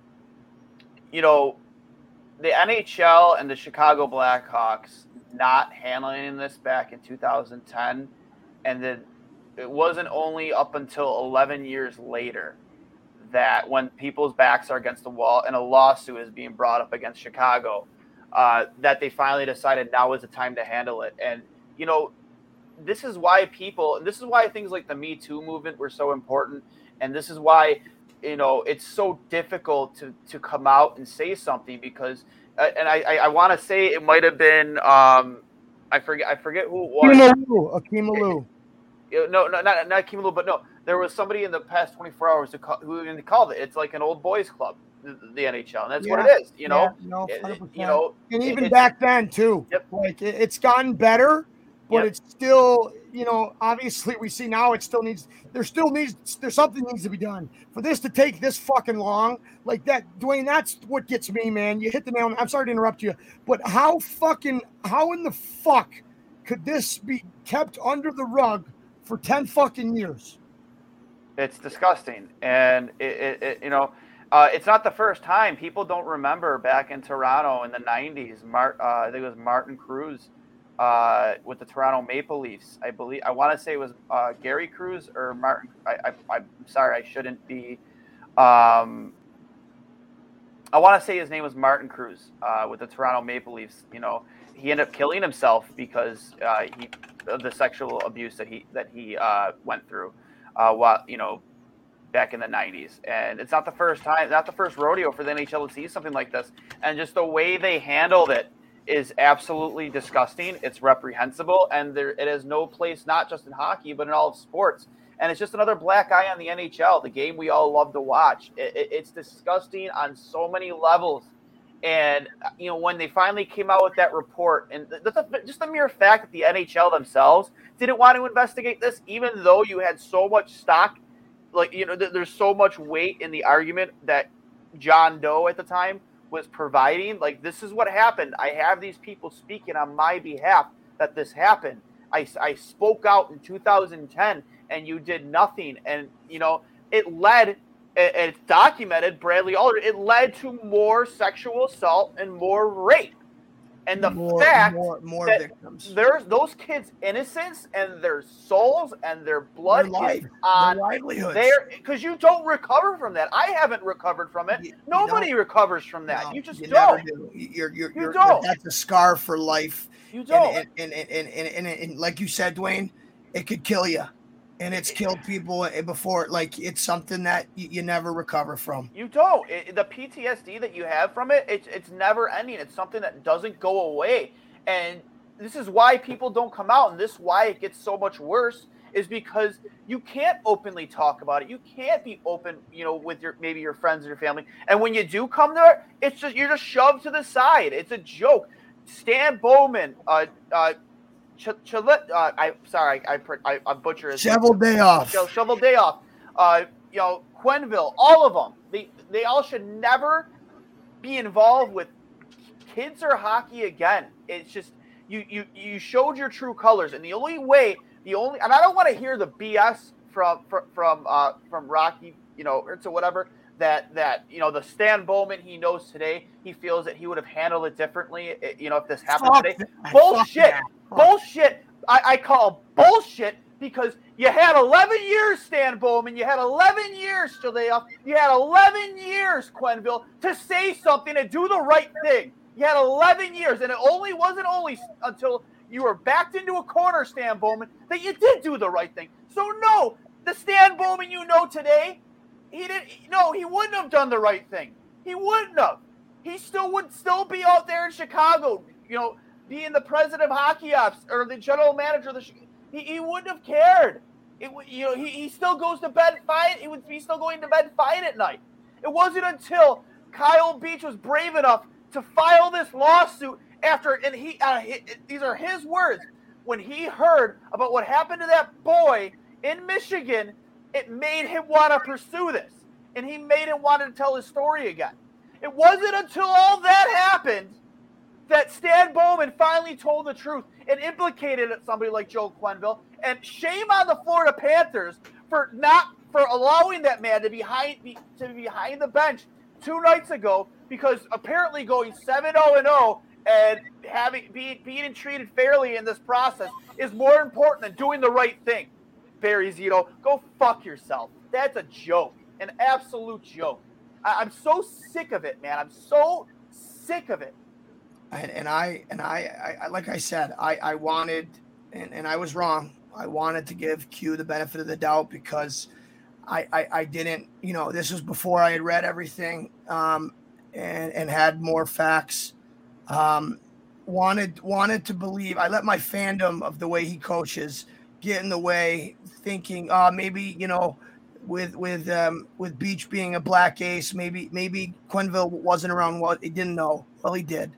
you know, the N H L and the Chicago Blackhawks not handling this back in two thousand ten, and then it wasn't only up until eleven years later that when people's backs are against the wall and a lawsuit is being brought up against Chicago, uh, that they finally decided now is the time to handle it. And, you know, this is why people, this is why things like the Me Too movement were so important. And this is why, you know, it's so difficult to, to come out and say something because, uh, and I, I, I want to say it might have been, um, I forget, I forget who it was. Akeem Alou. Akeem Alou. No, no, not not Kim Lou, but no, there was somebody in the past twenty-four hours who, call, who even called it. It's like an old boys club, the, the N H L, and that's Yeah, what it is. You know, yeah, no, It- one hundred percent. you know, And even it's- back then too. Yep. Like it, it's gotten better, but Yep. it's still, you know, obviously we see now it still needs. There still needs. There's something needs to be done for this to take this fucking long. Like that, Dwayne. That's what gets me, man. You hit the nail. on- I'm sorry to interrupt you, but how fucking how in the fuck could this be kept under the rug for ten fucking years? It's disgusting, and it, it, it you know, uh, it's not the first time. People don't remember back in Toronto in the nineties. Mart, uh, I think it was Martin Cruz uh, with the Toronto Maple Leafs. I believe I want to say it was uh, Gary Cruz or Martin. I, I, I'm sorry, I shouldn't be. Um, I want to say his name was Martin Cruz uh, with the Toronto Maple Leafs. You know, he ended up killing himself because uh, he of the sexual abuse that he that he uh, went through. Uh, while you know, back in the nineties, and it's not the first time, not the first rodeo for the N H L to see something like this, and just the way they handled it is absolutely disgusting. It's reprehensible, and there it has no place not just in hockey but in all of sports. And it's just another black eye on the N H L, the game we all love to watch. It, it, it's disgusting on so many levels. And you know, when they finally came out with that report, and the, the, just the mere fact that the N H L themselves didn't want to investigate this, even though you had so much stock, like you know, th- there's so much weight in the argument that John Doe at the time was providing. Like, this is what happened. I have these people speaking on my behalf that this happened. I, I spoke out in two thousand ten, and you did nothing. And you know, it led. It's documented, Bradley Aldridge, it led to more sexual assault and more rape. And the More- fact more- more that victims. there's those kids' innocence and their souls and their blood Their life, is their on livelihoods. there, because you don't recover from that. I haven't recovered from it. You- you Nobody don't. recovers from that. No, you just you don't. never do. You're, you're, You you're, don't. That's a scar for life. You don't. And and, and, and, and, and, and like you said, Dwayne, it could kill you. And it's killed people before. Like, it's something that you, you never recover from. You don't. It, the P T S D that you have from it, it's it's never ending. It's something that doesn't go away. And this is why people don't come out, and this is why it gets so much worse, is because you can't openly talk about it. You can't be open, you know, with your maybe your friends or your family. And when you do come there, it's just you're just shoved to the side. It's a joke. Stan Bowman, uh, uh, Ch- Ch- uh I sorry, I I, I butcher his Shovel day off. Shovel, shovel day off. Uh, you know, Quenneville, all of them. They they all should never be involved with kids or hockey again. It's just you you you showed your true colors, and the only way The only, and I don't want to hear the B S from from from, uh, from Rocky, you know, or to whatever. That, that you know, the Stan Bowman he knows today, he feels that he would have handled it differently, you know, if this happened Fuck today. that. Bullshit. Fuck that. Bullshit. I, I call bullshit because you had eleven years, Stan Bowman. You had eleven years, Shaleoff. You had eleven years, Quenneville, to say something and do the right thing. You had eleven years, and it only wasn't only until you were backed into a corner, Stan Bowman, that you did do the right thing. So, no, the Stan Bowman you know today, He didn't. No, he wouldn't have done the right thing. He wouldn't have. He still would still be out there in Chicago, you know, being the president of hockey ops or the general manager of the. He, he wouldn't have cared. It you know he, he still goes to bed fine. He would be still going to bed fine at night. It wasn't until Kyle Beach was brave enough to file this lawsuit after, and he, uh, he these are his words, when he heard about what happened to that boy in Michigan. It made him want to pursue this, and he made him want to tell his story again. It wasn't until all that happened that Stan Bowman finally told the truth and implicated somebody like Joe Quenneville. And shame on the Florida Panthers for not for allowing that man to be behind to be behind the bench two nights ago, because apparently going seven oh and oh and having being being treated fairly in this process is more important than doing the right thing. Barry Zito, go fuck yourself. That's a joke, an absolute joke. I, I'm so sick of it, man. I'm so sick of it. And, and I and I, I, like I said, I, I wanted, and, and I was wrong. I wanted to give Q the benefit of the doubt because I, I, I didn't, you know, this was before I had read everything um, and and had more facts. Um, wanted wanted to believe. I let my fandom of the way he coaches get in the way, thinking, uh, maybe, you know, with with um, with Beach being a black ace, maybe maybe Quenneville wasn't around. Well, he didn't know. Well, he did,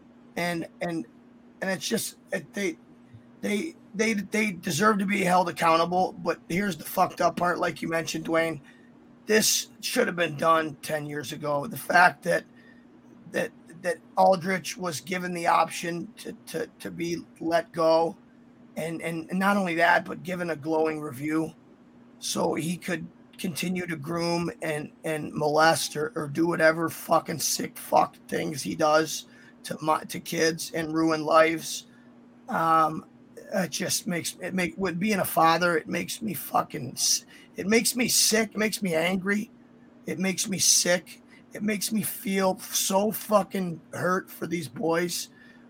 and and and it's just it, they they they they deserve to be held accountable. But here's the fucked up part, like you mentioned, Dwayne. This should have been done ten years ago. The fact that that that Aldrich was given the option to to to be let go. And, and and not only that, but given a glowing review so he could continue to groom and, and molest or, or do whatever fucking sick fuck things he does to my, to kids and ruin lives. Um, it just makes it make with being a father, it makes me fucking it makes me sick. It makes me angry. It makes me sick. It makes me feel so fucking hurt for these boys.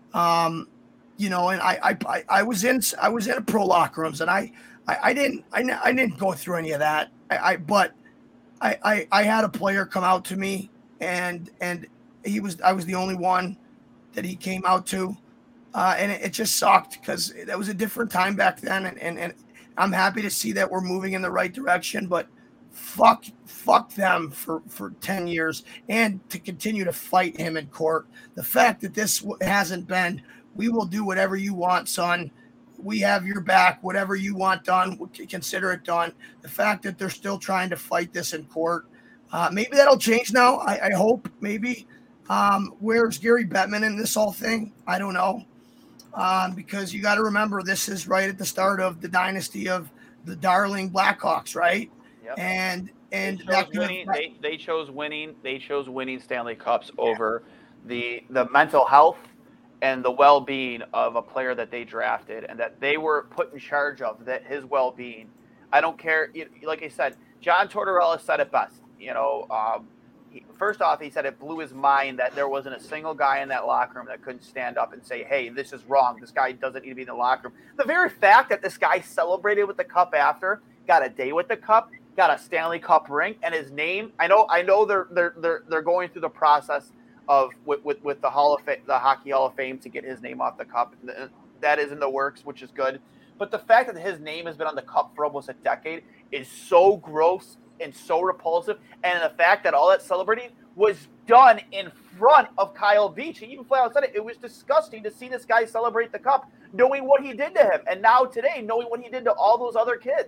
Um, You know, and I, I, I was in, I was in a pro locker rooms, and I, I, I didn't, I, I didn't go through any of that. I, I but I, I, I had a player come out to me, and, and he was, I was the only one that he came out to, uh, and it, it just sucked because that was a different time back then, and, and, and I'm happy to see that we're moving in the right direction, but fuck, fuck them for, for ten years, and to continue to fight him in court. The fact that this hasn't been. We will do whatever you want, son. We have your back. Whatever you want done, we'll consider it done. The fact that they're still trying to fight this in court, uh, maybe that'll change now. I, I hope, maybe. Um, where's Gary Bettman in this whole thing? I don't know. Um, because you got to remember, this is right at the start of the dynasty of the darling Blackhawks, right? Yep. And and they that chose, winning, they, they chose winning. They chose winning Stanley Cups over yeah. the the mental health and the well-being of a player that they drafted and that they were put in charge of, that his well-being. I don't care. Like I said, John Tortorella said it best. You know, um, he, first off, he said it blew his mind that there wasn't a single guy in that locker room that couldn't stand up and say, hey, this is wrong. This guy doesn't need to be in the locker room. The very fact that this guy celebrated with the cup after, got a day with the cup, got a Stanley Cup ring, and his name, I know I know they're they're they're, they're going through the process of with, with, with the Hall of Fame, the Hockey Hall of Fame, to get his name off the cup. That is in the works, which is good. But the fact that his name has been on the cup for almost a decade is so gross and so repulsive. And the fact that all that celebrating was done in front of Kyle Beach. He even flat out said it. It was disgusting to see this guy celebrate the cup, knowing what he did to him. And now today, knowing what he did to all those other kids.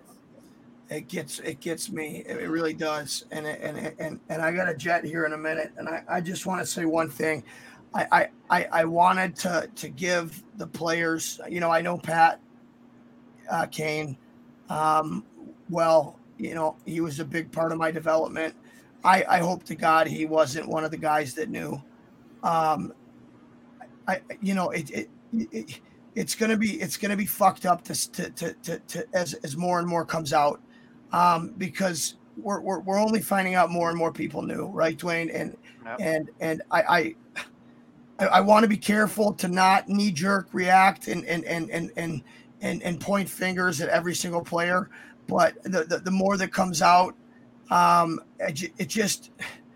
It gets it gets me. It really does. And and and and I got a jet here in a minute. And I, I just want to say one thing. I, I I wanted to to give the players. You know, I know Pat uh, Kane. Um, well, you know, he was a big part of my development. I, I hope to God he wasn't one of the guys that knew. Um, I, you know, it, it, it it's gonna be it's gonna be fucked up to to to, to, to as as more and more comes out, um, because we're, we're we're only finding out more and more people knew, right, Dwayne? And Yep. and and I I, I, I want to be careful to not knee jerk react and and and and and and, and point fingers at every single player, but the the, the more that comes out, um, it, it just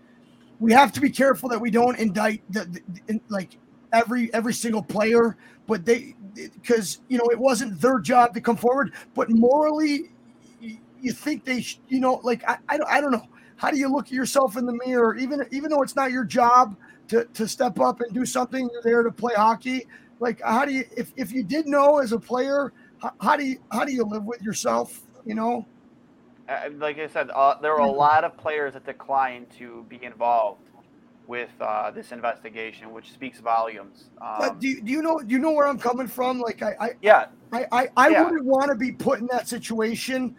we have to be careful that we don't indict the, the, the like every every single player, but they because you know it wasn't their job to come forward, but morally you, you think they sh- you know like I, I don't I don't know, how do you look at yourself in the mirror, even even though it's not your job to to step up and do something, you're there to play hockey. Like, how do you, if, if you did know as a player, how, how do you, how do you live with yourself? You know? Uh, like I said, uh, there were a lot of players that declined to be involved with uh, this investigation, which speaks volumes. Um, But do you, do you know, do you know where I'm coming from? Like, I, I, yeah, I, I, I Yeah. wouldn't want to be put in that situation.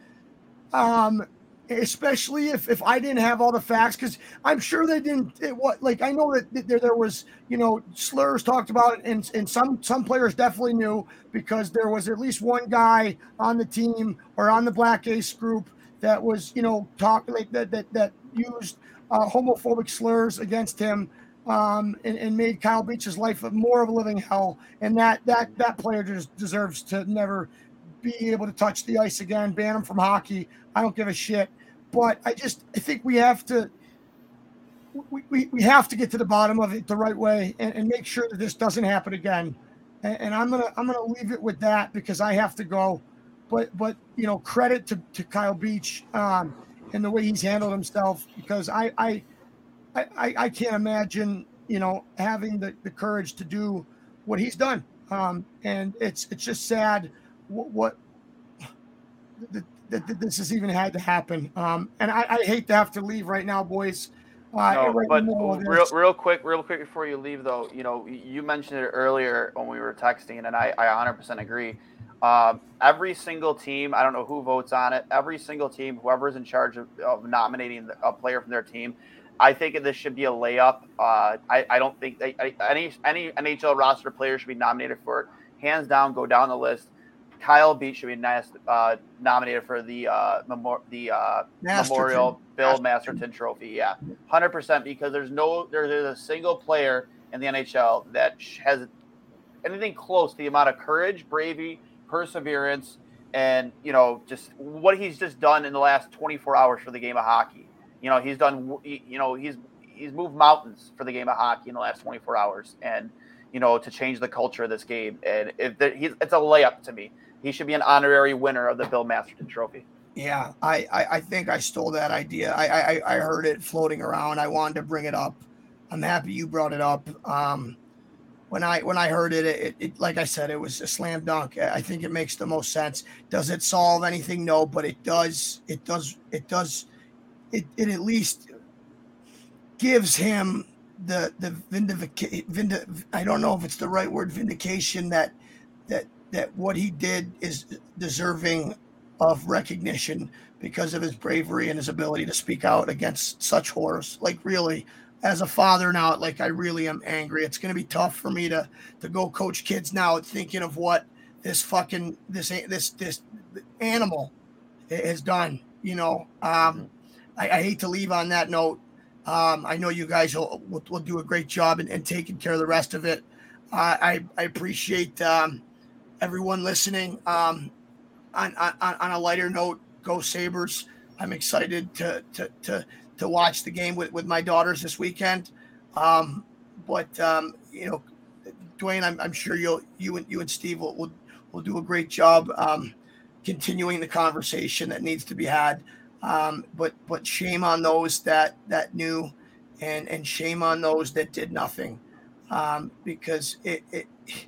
Um, especially if, if I didn't have all the facts, because I'm sure they didn't. It, what like I know that there there was you know slurs talked about, and and some some players definitely knew, because there was at least one guy on the team or on the Black Ace group that was you know talk like that that that used uh, homophobic slurs against him, um, and, and made Kyle Beach's life more of a living hell. And that that that player just deserves to never be able to touch the ice again. Ban him from hockey. I don't give a shit. But I just I think we have to we, we, we have to get to the bottom of it the right way and, and make sure that this doesn't happen again. And, and I'm gonna I'm gonna leave it with that because I have to go. But but you know, credit to, to Kyle Beach um, and the way he's handled himself, because I I I, I can't imagine you know having the, the courage to do what he's done. Um, and it's it's just sad what, what the, that this has even had to happen. Um, and I, I hate to have to leave right now, boys. Uh, no, right but in the middle of this. real, real quick, real quick before you leave, though, you know, you mentioned it earlier when we were texting, and I, I one hundred percent agree. Um, every single team, I don't know who votes on it, every single team, whoever's in charge of, of nominating a player from their team, I think this should be a layup. Uh, I, I don't think they, I, any any N H L roster player should be nominated for it. Hands down, go down the list. Kyle Beach should be nice, uh, nominated for the uh, memor- the uh, Memorial Bill Masterton. Masterton Trophy. Yeah, one hundred percent, because there's no there, there's a single player in the N H L that has anything close to the amount of courage, bravery, perseverance, and you know just what he's just done in the last twenty-four hours for the game of hockey. You know he's done. You know he's he's moved mountains for the game of hockey in the last twenty-four hours, and you know to change the culture of this game. And if the, he's, it's a layup to me. He should be an honorary winner of the Bill Masterton Trophy. Yeah, I, I, I think I stole that idea. I, I I heard it floating around. I wanted to bring it up. I'm happy you brought it up. Um, when I when I heard it, it, it like I said, it was a slam dunk. I think it makes the most sense. Does it solve anything? No, but it does. It does. It does. It it at least gives him the the vindication. Vindic- I don't know if it's the right word, vindication, that that. that what he did is deserving of recognition because of his bravery and his ability to speak out against such horrors. Like, really, as a father now, like, I really am angry. It's going to be tough for me to, to go coach kids now thinking of what this fucking, this, this, this animal has done, you know? Um, I, I hate to leave on that note. Um, I know you guys will, will, will do a great job in, in taking care of the rest of it. Uh, I, I appreciate, um, everyone listening. Um, on, on on a lighter note, go Sabres! I'm excited to to to to watch the game with, with my daughters this weekend. Um, but um, you know, Dwayne, I'm, I'm sure you'll you and you and Steve will will, will do a great job um, continuing the conversation that needs to be had. Um, but but shame on those that that knew, and and shame on those that did nothing, um, because it. it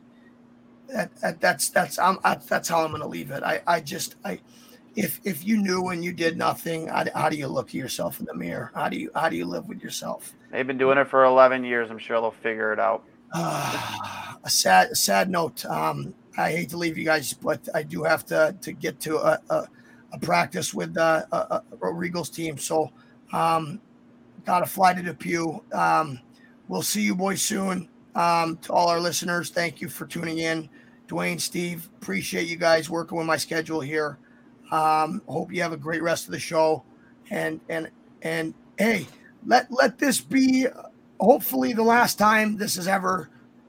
That, that that's that's I'm I, that's how I'm going to leave it. I, I just I if if you knew and you did nothing, how, how do you look at yourself in the mirror? How do you how do you live with yourself? They've been doing it for eleven years. I'm sure they'll figure it out. Uh, a sad sad note. Um, I hate to leave you guys, but I do have to to get to a, a, a practice with uh, a, a, a Regals team. So, um, got to fly to Depew. Um, we'll see you boys soon. Um, to all our listeners, thank you for tuning in. Dwayne, Steve, appreciate you guys working with my schedule here. Um, hope you have a great rest of the show. And and and hey, let let this be hopefully the last time this is ever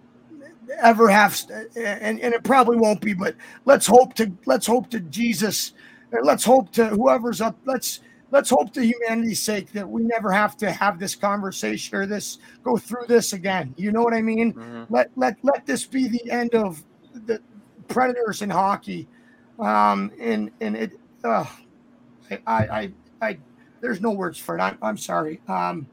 ever have, and, and it probably won't be, but let's hope to let's hope to Jesus, or let's hope to whoever's up, let's let's hope to humanity's sake that we never have to have this conversation or this go through this again. You know what I mean? Mm-hmm. Let let let this be the end of the Predators in hockey. Um, and and it, uh, I, I I there's no words for it. I'm I'm sorry. Um,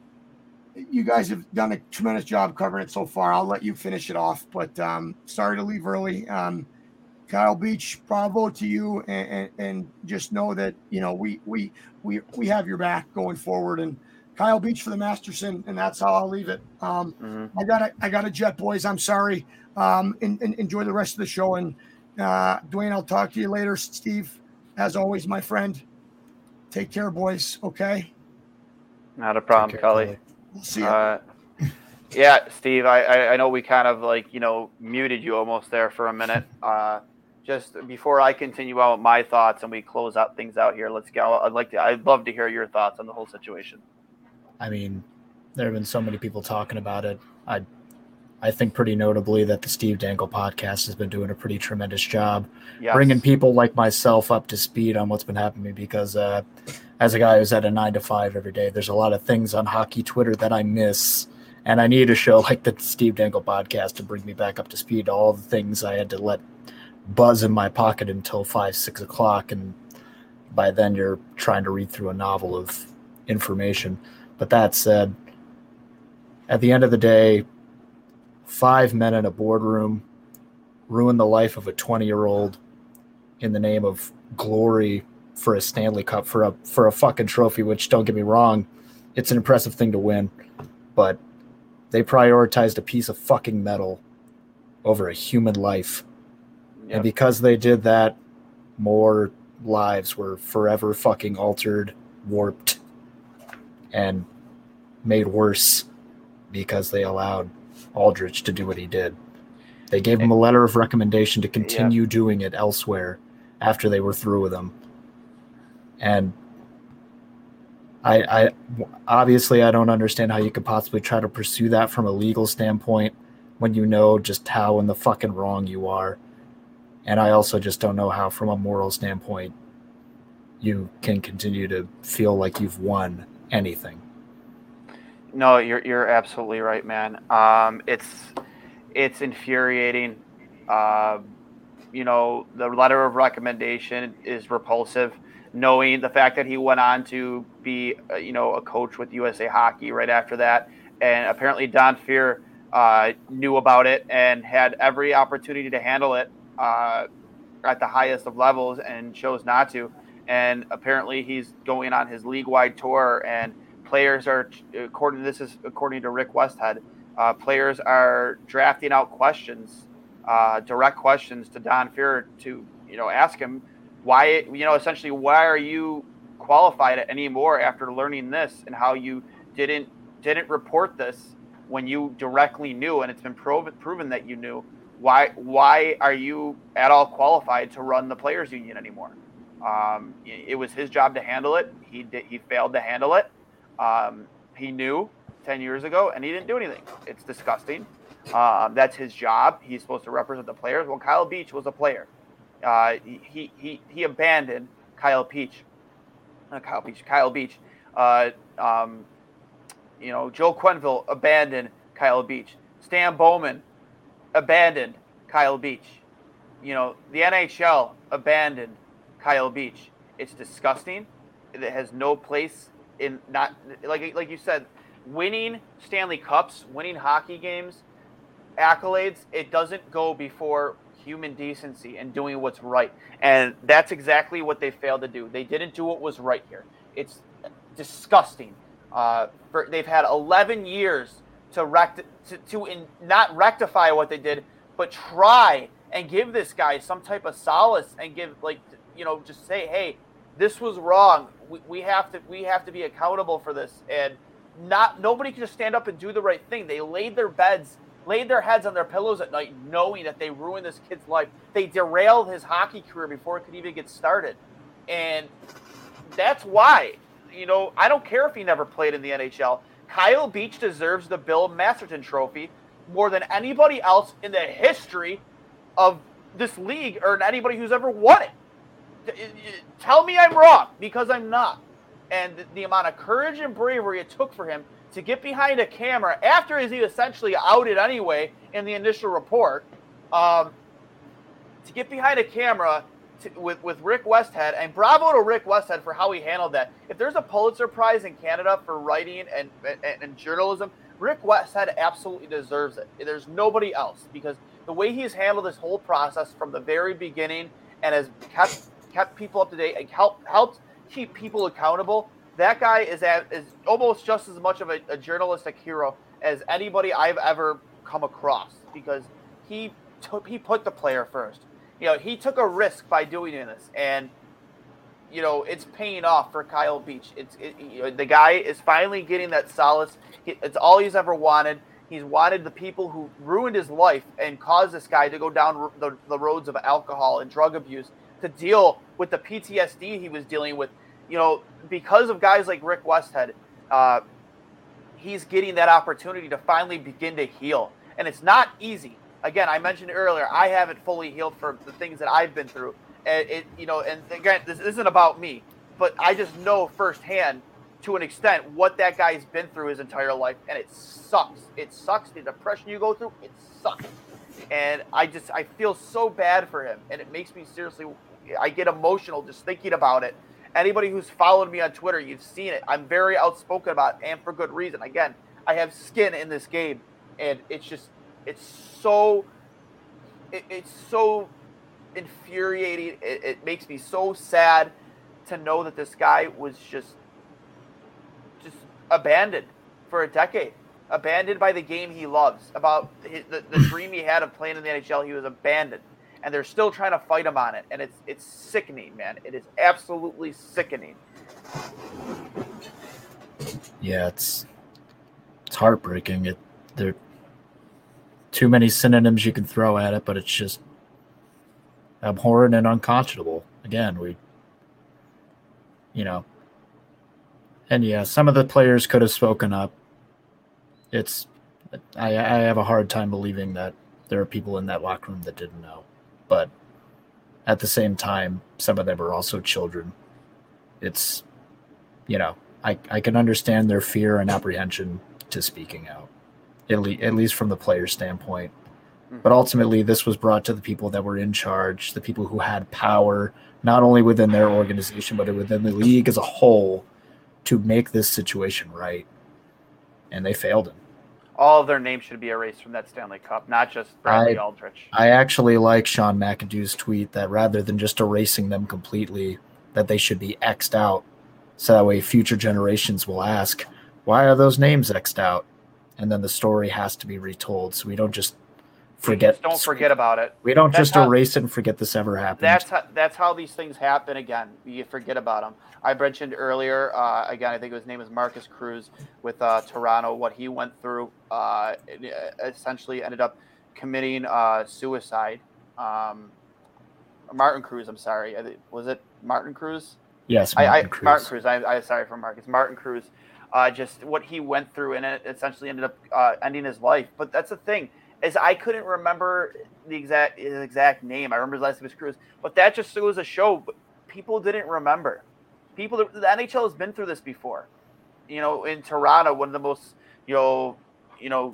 you guys have done a tremendous job covering it so far. I'll let you finish it off, but um, sorry to leave early. Um, Kyle Beach, bravo to you, and, and, and just know that you know we we we we have your back going forward. And Kyle Beach for the Masterson, and that's how I'll leave it. Um, mm-hmm. I got a, I got a jet, boys. I'm sorry. Um, and, and enjoy the rest of the show. And uh, Dwayne, I'll talk to you later. Steve, as always, my friend. Take care, boys. Okay. Not a problem, care, Cully. We'll see you. Uh, yeah, Steve, I, I know we kind of like, you know, muted you almost there for a minute. Uh, just before I continue out my thoughts and we close out things out here, let's go. I'd like to, I'd love to hear your thoughts on the whole situation. I mean, there have been so many people talking about it. I, I think pretty notably that the Steve Dangle podcast has been doing a pretty tremendous job yes. bringing people like myself up to speed on what's been happening because uh, as a guy who's at a nine to five every day, there's a lot of things on hockey Twitter that I miss. And I need a show like the Steve Dangle podcast to bring me back up to speed to all the things I had to let buzz in my pocket until five, six o'clock. And by then you're trying to read through a novel of information. But that said, at the end of the day, five men in a boardroom ruin the life of a twenty-year-old in the name of glory for a Stanley Cup, for a for a fucking trophy, which, don't get me wrong, it's an impressive thing to win. But they prioritized a piece of fucking metal over a human life. Yep. And because they did that, more lives were forever fucking altered, warped, and made worse because they allowed Aldrich to do what he did. They gave him a letter of recommendation to continue yeah. doing it elsewhere after they were through with him. And I, I obviously I don't understand how you could possibly try to pursue that from a legal standpoint when you know just how in the fucking wrong you are. And I also just don't know how from a moral standpoint you can continue to feel like you've won anything. No, you're you're absolutely right, man. Um, it's it's infuriating. Uh, you know, the letter of recommendation is repulsive. Knowing the fact that he went on to be, uh, you know, a coach with U S A Hockey right after that, and apparently Don Fehr uh, knew about it and had every opportunity to handle it uh, at the highest of levels and chose not to. And apparently he's going on his league-wide tour and. Players are, according to this is according to Rick Westhead, uh, players are drafting out questions, uh, direct questions to Don Fehr to, you know, ask him why, you know, essentially why are you qualified anymore after learning this and how you didn't didn't report this when you directly knew and it's been proven proven that you knew. Why why are you at all qualified to run the players union anymore? Um, it was his job to handle it. He did, he failed to handle it. Um, he knew ten years ago, and he didn't do anything. It's disgusting. Uh, that's his job. He's supposed to represent the players. Well, Kyle Beach was a player. Uh, he he he abandoned Kyle Beach. Not Kyle Beach. Kyle Beach. Uh, um, you know, Joe Quenneville abandoned Kyle Beach. Stan Bowman abandoned Kyle Beach. You know, the N H L abandoned Kyle Beach. It's disgusting. It has no place. In not like like you said, winning Stanley Cups, winning hockey games, accolades, it doesn't go before human decency and doing what's right. And that's exactly what they failed to do. They didn't do what was right here. It's disgusting. Uh, for, they've had eleven years to rect to, to in, not rectify what they did, but try and give this guy some type of solace and give, like, you know, just say, hey, this was wrong. We, we have to we have to be accountable for this. And not nobody can just stand up and do the right thing. They laid their beds, laid their heads on their pillows at night knowing that they ruined this kid's life. They derailed his hockey career before it could even get started. And that's why, you know, I don't care if he never played in the N H L. Kyle Beach deserves the Bill Masterton Trophy more than anybody else in the history of this league or anybody who's ever won it. Tell me I'm wrong, because I'm not. And the amount of courage and bravery it took for him to get behind a camera after he essentially outed anyway in the initial report, um, to get behind a camera to, with, with Rick Westhead, and bravo to Rick Westhead for how he handled that. If there's a Pulitzer Prize in Canada for writing and, and, and journalism, Rick Westhead absolutely deserves it. There's nobody else, because the way he's handled this whole process from the very beginning and has kept kept people up to date and helped helped keep people accountable. That guy is at, is almost just as much of a, a journalistic hero as anybody I've ever come across, because he took he put the player first. You know, he took a risk by doing this, and you know it's paying off for Kyle Beach. It's it, you know, the guy is finally getting that solace. It's all he's ever wanted. He's wanted the people who ruined his life and caused this guy to go down the, the roads of alcohol and drug abuse to deal with the P T S D he was dealing with. You know, because of guys like Rick Westhead, uh, he's getting that opportunity to finally begin to heal. And it's not easy. Again, I mentioned earlier, I haven't fully healed for the things that I've been through. And it, you know, and again, this isn't about me, but I just know firsthand, to an extent, what that guy's been through his entire life, and it sucks. It sucks. The depression you go through, it sucks. And I just, I feel so bad for him, and it makes me seriously, I get emotional just thinking about it. Anybody who's followed me on Twitter, you've seen it. I'm very outspoken about it, and for good reason. Again, I have skin in this game, and it's just, it's so, it, it's so infuriating. It, it makes me so sad to know that this guy was just, just abandoned for a decade, abandoned by the game he loves, about his, the, the dream he had of playing in the N H L. He was abandoned, and they're still trying to fight him on it. And it's, it's sickening, man. It is absolutely sickening. Yeah, it's, it's heartbreaking. It, there are too many synonyms you can throw at it, but it's just abhorrent and unconscionable. Again, we, you know, and yeah, some of the players could have spoken up. It's, I, I have a hard time believing that there are people in that locker room that didn't know. But at the same time, some of them are also children. It's, you know, I, I can understand their fear and apprehension to speaking out, at, le- at least from the player's standpoint. But ultimately, this was brought to the people that were in charge, the people who had power, not only within their organization, but within the league as a whole, to make this situation right. And they failed him. All of their names should be erased from that Stanley Cup, not just Bradley I, Aldrich. I actually like Sean McAdoo's tweet that rather than just erasing them completely, that they should be X'd out. So that way future generations will ask, why are those names X'd out? And then the story has to be retold. So we don't just forget. Just don't forget about it. We don't That's just how, erase it and forget this ever happened. That's how, that's how these things happen again. You forget about them. I mentioned earlier, uh, again, I think his name is Marcus Cruz with uh, Toronto, what he went through, uh, essentially ended up committing uh, suicide. Um, Martin Cruz, I'm sorry. Was it Martin Cruz? Yes, Martin I, I, Cruz. Martin Cruz. I, I sorry for Marcus. Martin Cruz. Uh, just what he went through, and it essentially ended up uh, ending his life. But that's the thing, is I couldn't remember the exact his exact name. I remember his last name was Cruz, but that just was a show. But people didn't remember. People, the N H L has been through this before. You know, in Toronto, one of the most you know, you know,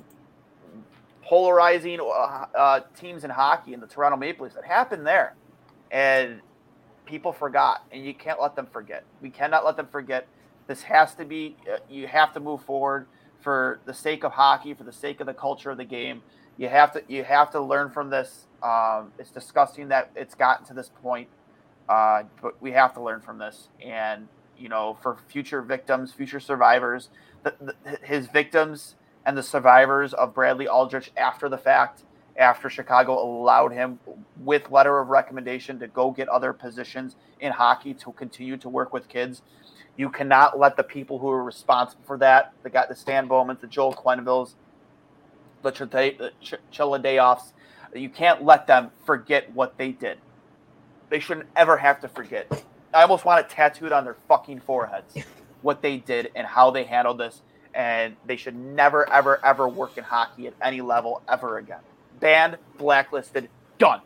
polarizing uh, uh, teams in hockey, in the Toronto Maple Leafs. It happened there, and people forgot, and you can't let them forget. We cannot let them forget. This has to be. Uh, you have to move forward for the sake of hockey, for the sake of the culture of the game. You have to. You have to learn from this. Um, it's disgusting that it's gotten to this point, uh, but we have to learn from this. And you know, for future victims, future survivors, the, the, his victims and the survivors of Bradley Aldrich after the fact, after Chicago allowed him with letter of recommendation to go get other positions in hockey to continue to work with kids. You cannot let the people who are responsible for that, the guy, the Stan Bowmans, the Joel Quenneville's, the Cheladeoffs, you can't let them forget what they did. They shouldn't ever have to forget. I almost want it tattooed on their fucking foreheads, what they did and how they handled this. And they should never, ever, ever work in hockey at any level ever again. Banned, blacklisted, done.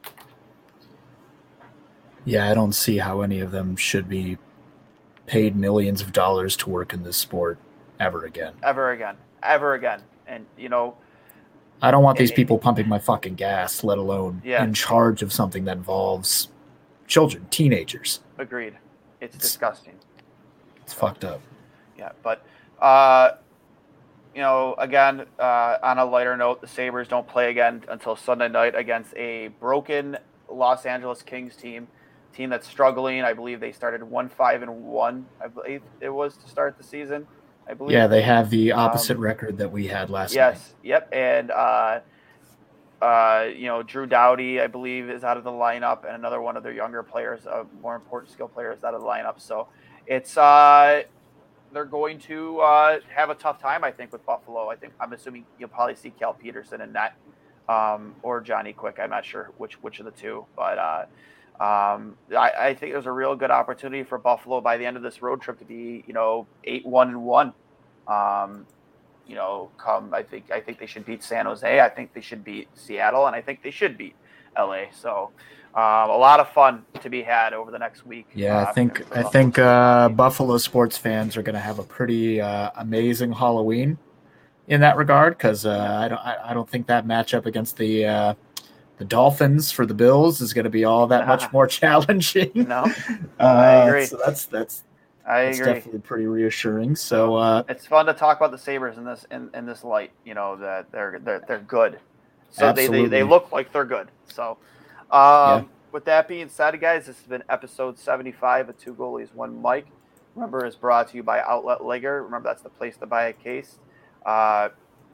Yeah, I don't see how any of them should be paid millions of dollars to work in this sport ever again. Ever again. Ever again. And, you know, I don't want these people pumping my fucking gas, let alone yeah. in charge of something that involves children, teenagers. Agreed. It's, It's- disgusting. It's fucked up. Yeah, but, uh, you know, again, uh, on a lighter note, the Sabres don't play again until Sunday night against a broken Los Angeles Kings team, team that's struggling. I believe they started one five and one. I believe it was to start the season. I believe. Yeah, they have the opposite Um, record that we had last Yes. night. Yep. And uh, uh, you know, Drew Doughty, I believe, is out of the lineup, and another one of their younger players, uh, more important skill players, out of the lineup. So it's uh, they're going to uh, have a tough time, I think, with Buffalo. I think I'm assuming you'll probably see Cal Peterson in net, um, or Johnny Quick. I'm not sure which which of the two, but uh, um, I, I think there's a real good opportunity for Buffalo by the end of this road trip to be, you know, eight one and one. Um, you know, come I think I think they should beat San Jose. I think they should beat Seattle, and I think they should beat L A. So um, a lot of fun to be had over the next week. Yeah, uh, I think for I Buffalo think sports uh, hockey. Buffalo sports fans are going to have a pretty uh, amazing Halloween in that regard, because uh, I don't I, I don't think that matchup against the uh, the Dolphins for the Bills is going to be all that much more challenging. No, uh, I agree. So that's that's I that's agree. definitely pretty reassuring. So uh, It's fun to talk about the Sabres in this in, in this light. You know that they're they're they're good. So they, they Absolutely. they look like they're good. So um, Yeah. with that being said, guys, this has been episode seventy-five of Two Goalies, One Mic. Remember, it's brought to you by Outlet Liquor. Remember, that's the place to buy a case. Uh,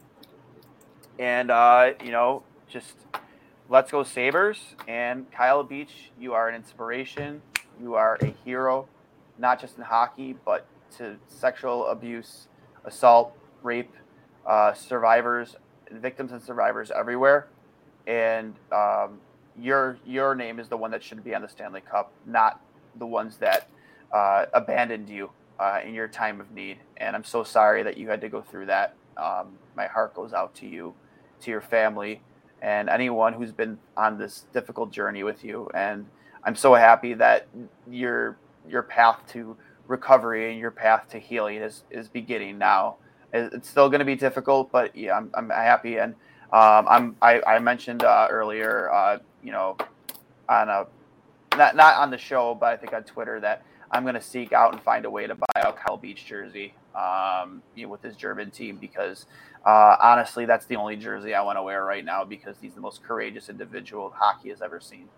and uh, you know, just let's go Sabres. And Kyle Beach, you are an inspiration. You are a hero, not just in hockey, but to sexual abuse, assault, rape uh, survivors, victims and survivors everywhere. And um, your your name is the one that should be on the Stanley Cup, not the ones that uh, abandoned you uh, in your time of need. And I'm so sorry that you had to go through that. Um, my heart goes out to you, to your family, and anyone who's been on this difficult journey with you. And I'm so happy that your your path to recovery and your path to healing is, is beginning now. It's still going to be difficult, but yeah, I'm, I'm happy. And um, I'm, I, I mentioned uh, earlier, uh, you know, on a, not, not on the show, but I think on Twitter, that I'm going to seek out and find a way to buy a Kyle Beach jersey, um, you know, with his German team, because uh, honestly, that's the only jersey I want to wear right now, because he's the most courageous individual hockey has ever seen.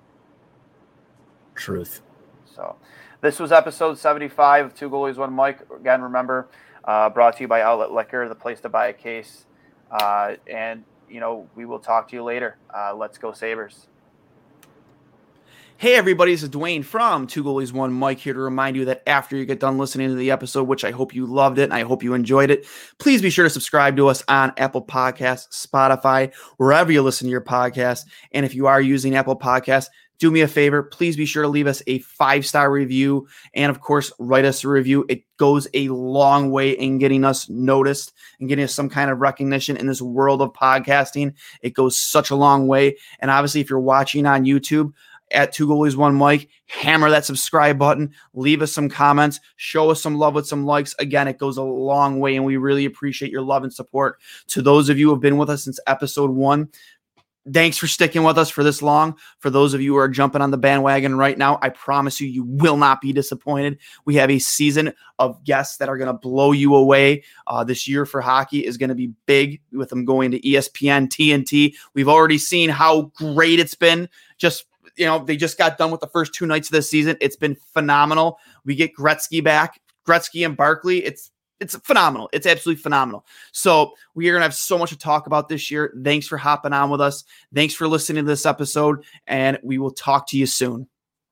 truth. So this was episode seventy-five of Two Goalies, One Mic. Again, remember, uh, brought to you by Outlet Liquor, the place to buy a case. Uh, and, you know, we will talk to you later. Uh, let's go Sabres. Hey everybody, this is Dwayne from Two Goalies, One Mic here to remind you that after you get done listening to the episode, which I hope you loved it and I hope you enjoyed it, please be sure to subscribe to us on Apple Podcasts, Spotify, wherever you listen to your podcast. And if you are using Apple Podcasts, do me a favor, please be sure to leave us a five-star review and, of course, write us a review. It goes a long way in getting us noticed and getting us some kind of recognition in this world of podcasting. It goes such a long way. And obviously, if you're watching on YouTube, at Two Goalies, One Mic, hammer that subscribe button, leave us some comments, show us some love with some likes. Again, it goes a long way, and we really appreciate your love and support. To those of you who have been with us since episode one, thanks for sticking with us for this long. For those of you who are jumping on the bandwagon right now, I promise you, you will not be disappointed. We have a season of guests that are going to blow you away. Uh, this year for hockey is going to be big, with them going to E S P N, T N T. We've already seen how great it's been. Just You know, they just got done with the first two nights of the season. It's been phenomenal. We get Gretzky back, Gretzky and Barkley. It's it's phenomenal. It's absolutely phenomenal. So we are going to have so much to talk about this year. Thanks for hopping on with us. Thanks for listening to this episode, and we will talk to you soon.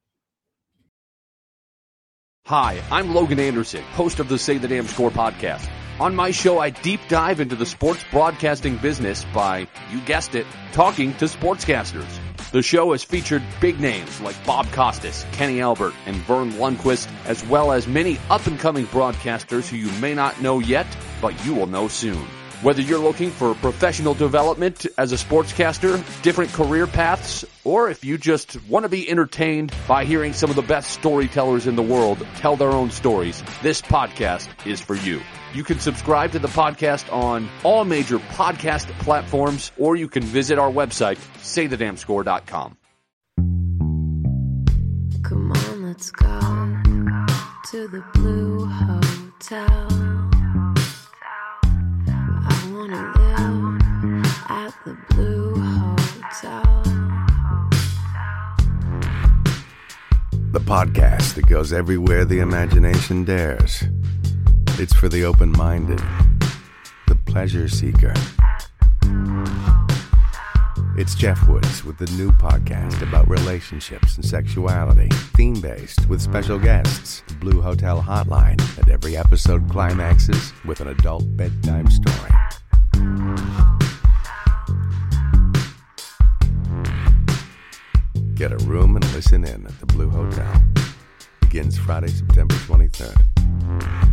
Hi, I'm Logan Anderson, host of the Say the Damn Score podcast. On my show, I deep dive into the sports broadcasting business by, you guessed it, talking to sportscasters. The show has featured big names like Bob Costas, Kenny Albert, and Vern Lundquist, as well as many up-and-coming broadcasters who you may not know yet, but you will know soon. Whether you're looking for professional development as a sportscaster, different career paths, or if you just want to be entertained by hearing some of the best storytellers in the world tell their own stories, this podcast is for you. You can subscribe to the podcast on all major podcast platforms, or you can visit our website, say the damn score dot com. Come on, let's go to the Blue Hotel. I wanna live at the Blue Hotel. The podcast that goes everywhere the imagination dares. It's for the open-minded, the pleasure seeker. It's Jeff Woods with the new podcast about relationships and sexuality, theme-based with special guests, the Blue Hotel Hotline, and every episode climaxes with an adult bedtime story. Get a room and listen in at the Blue Hotel. Begins Friday, September twenty-third.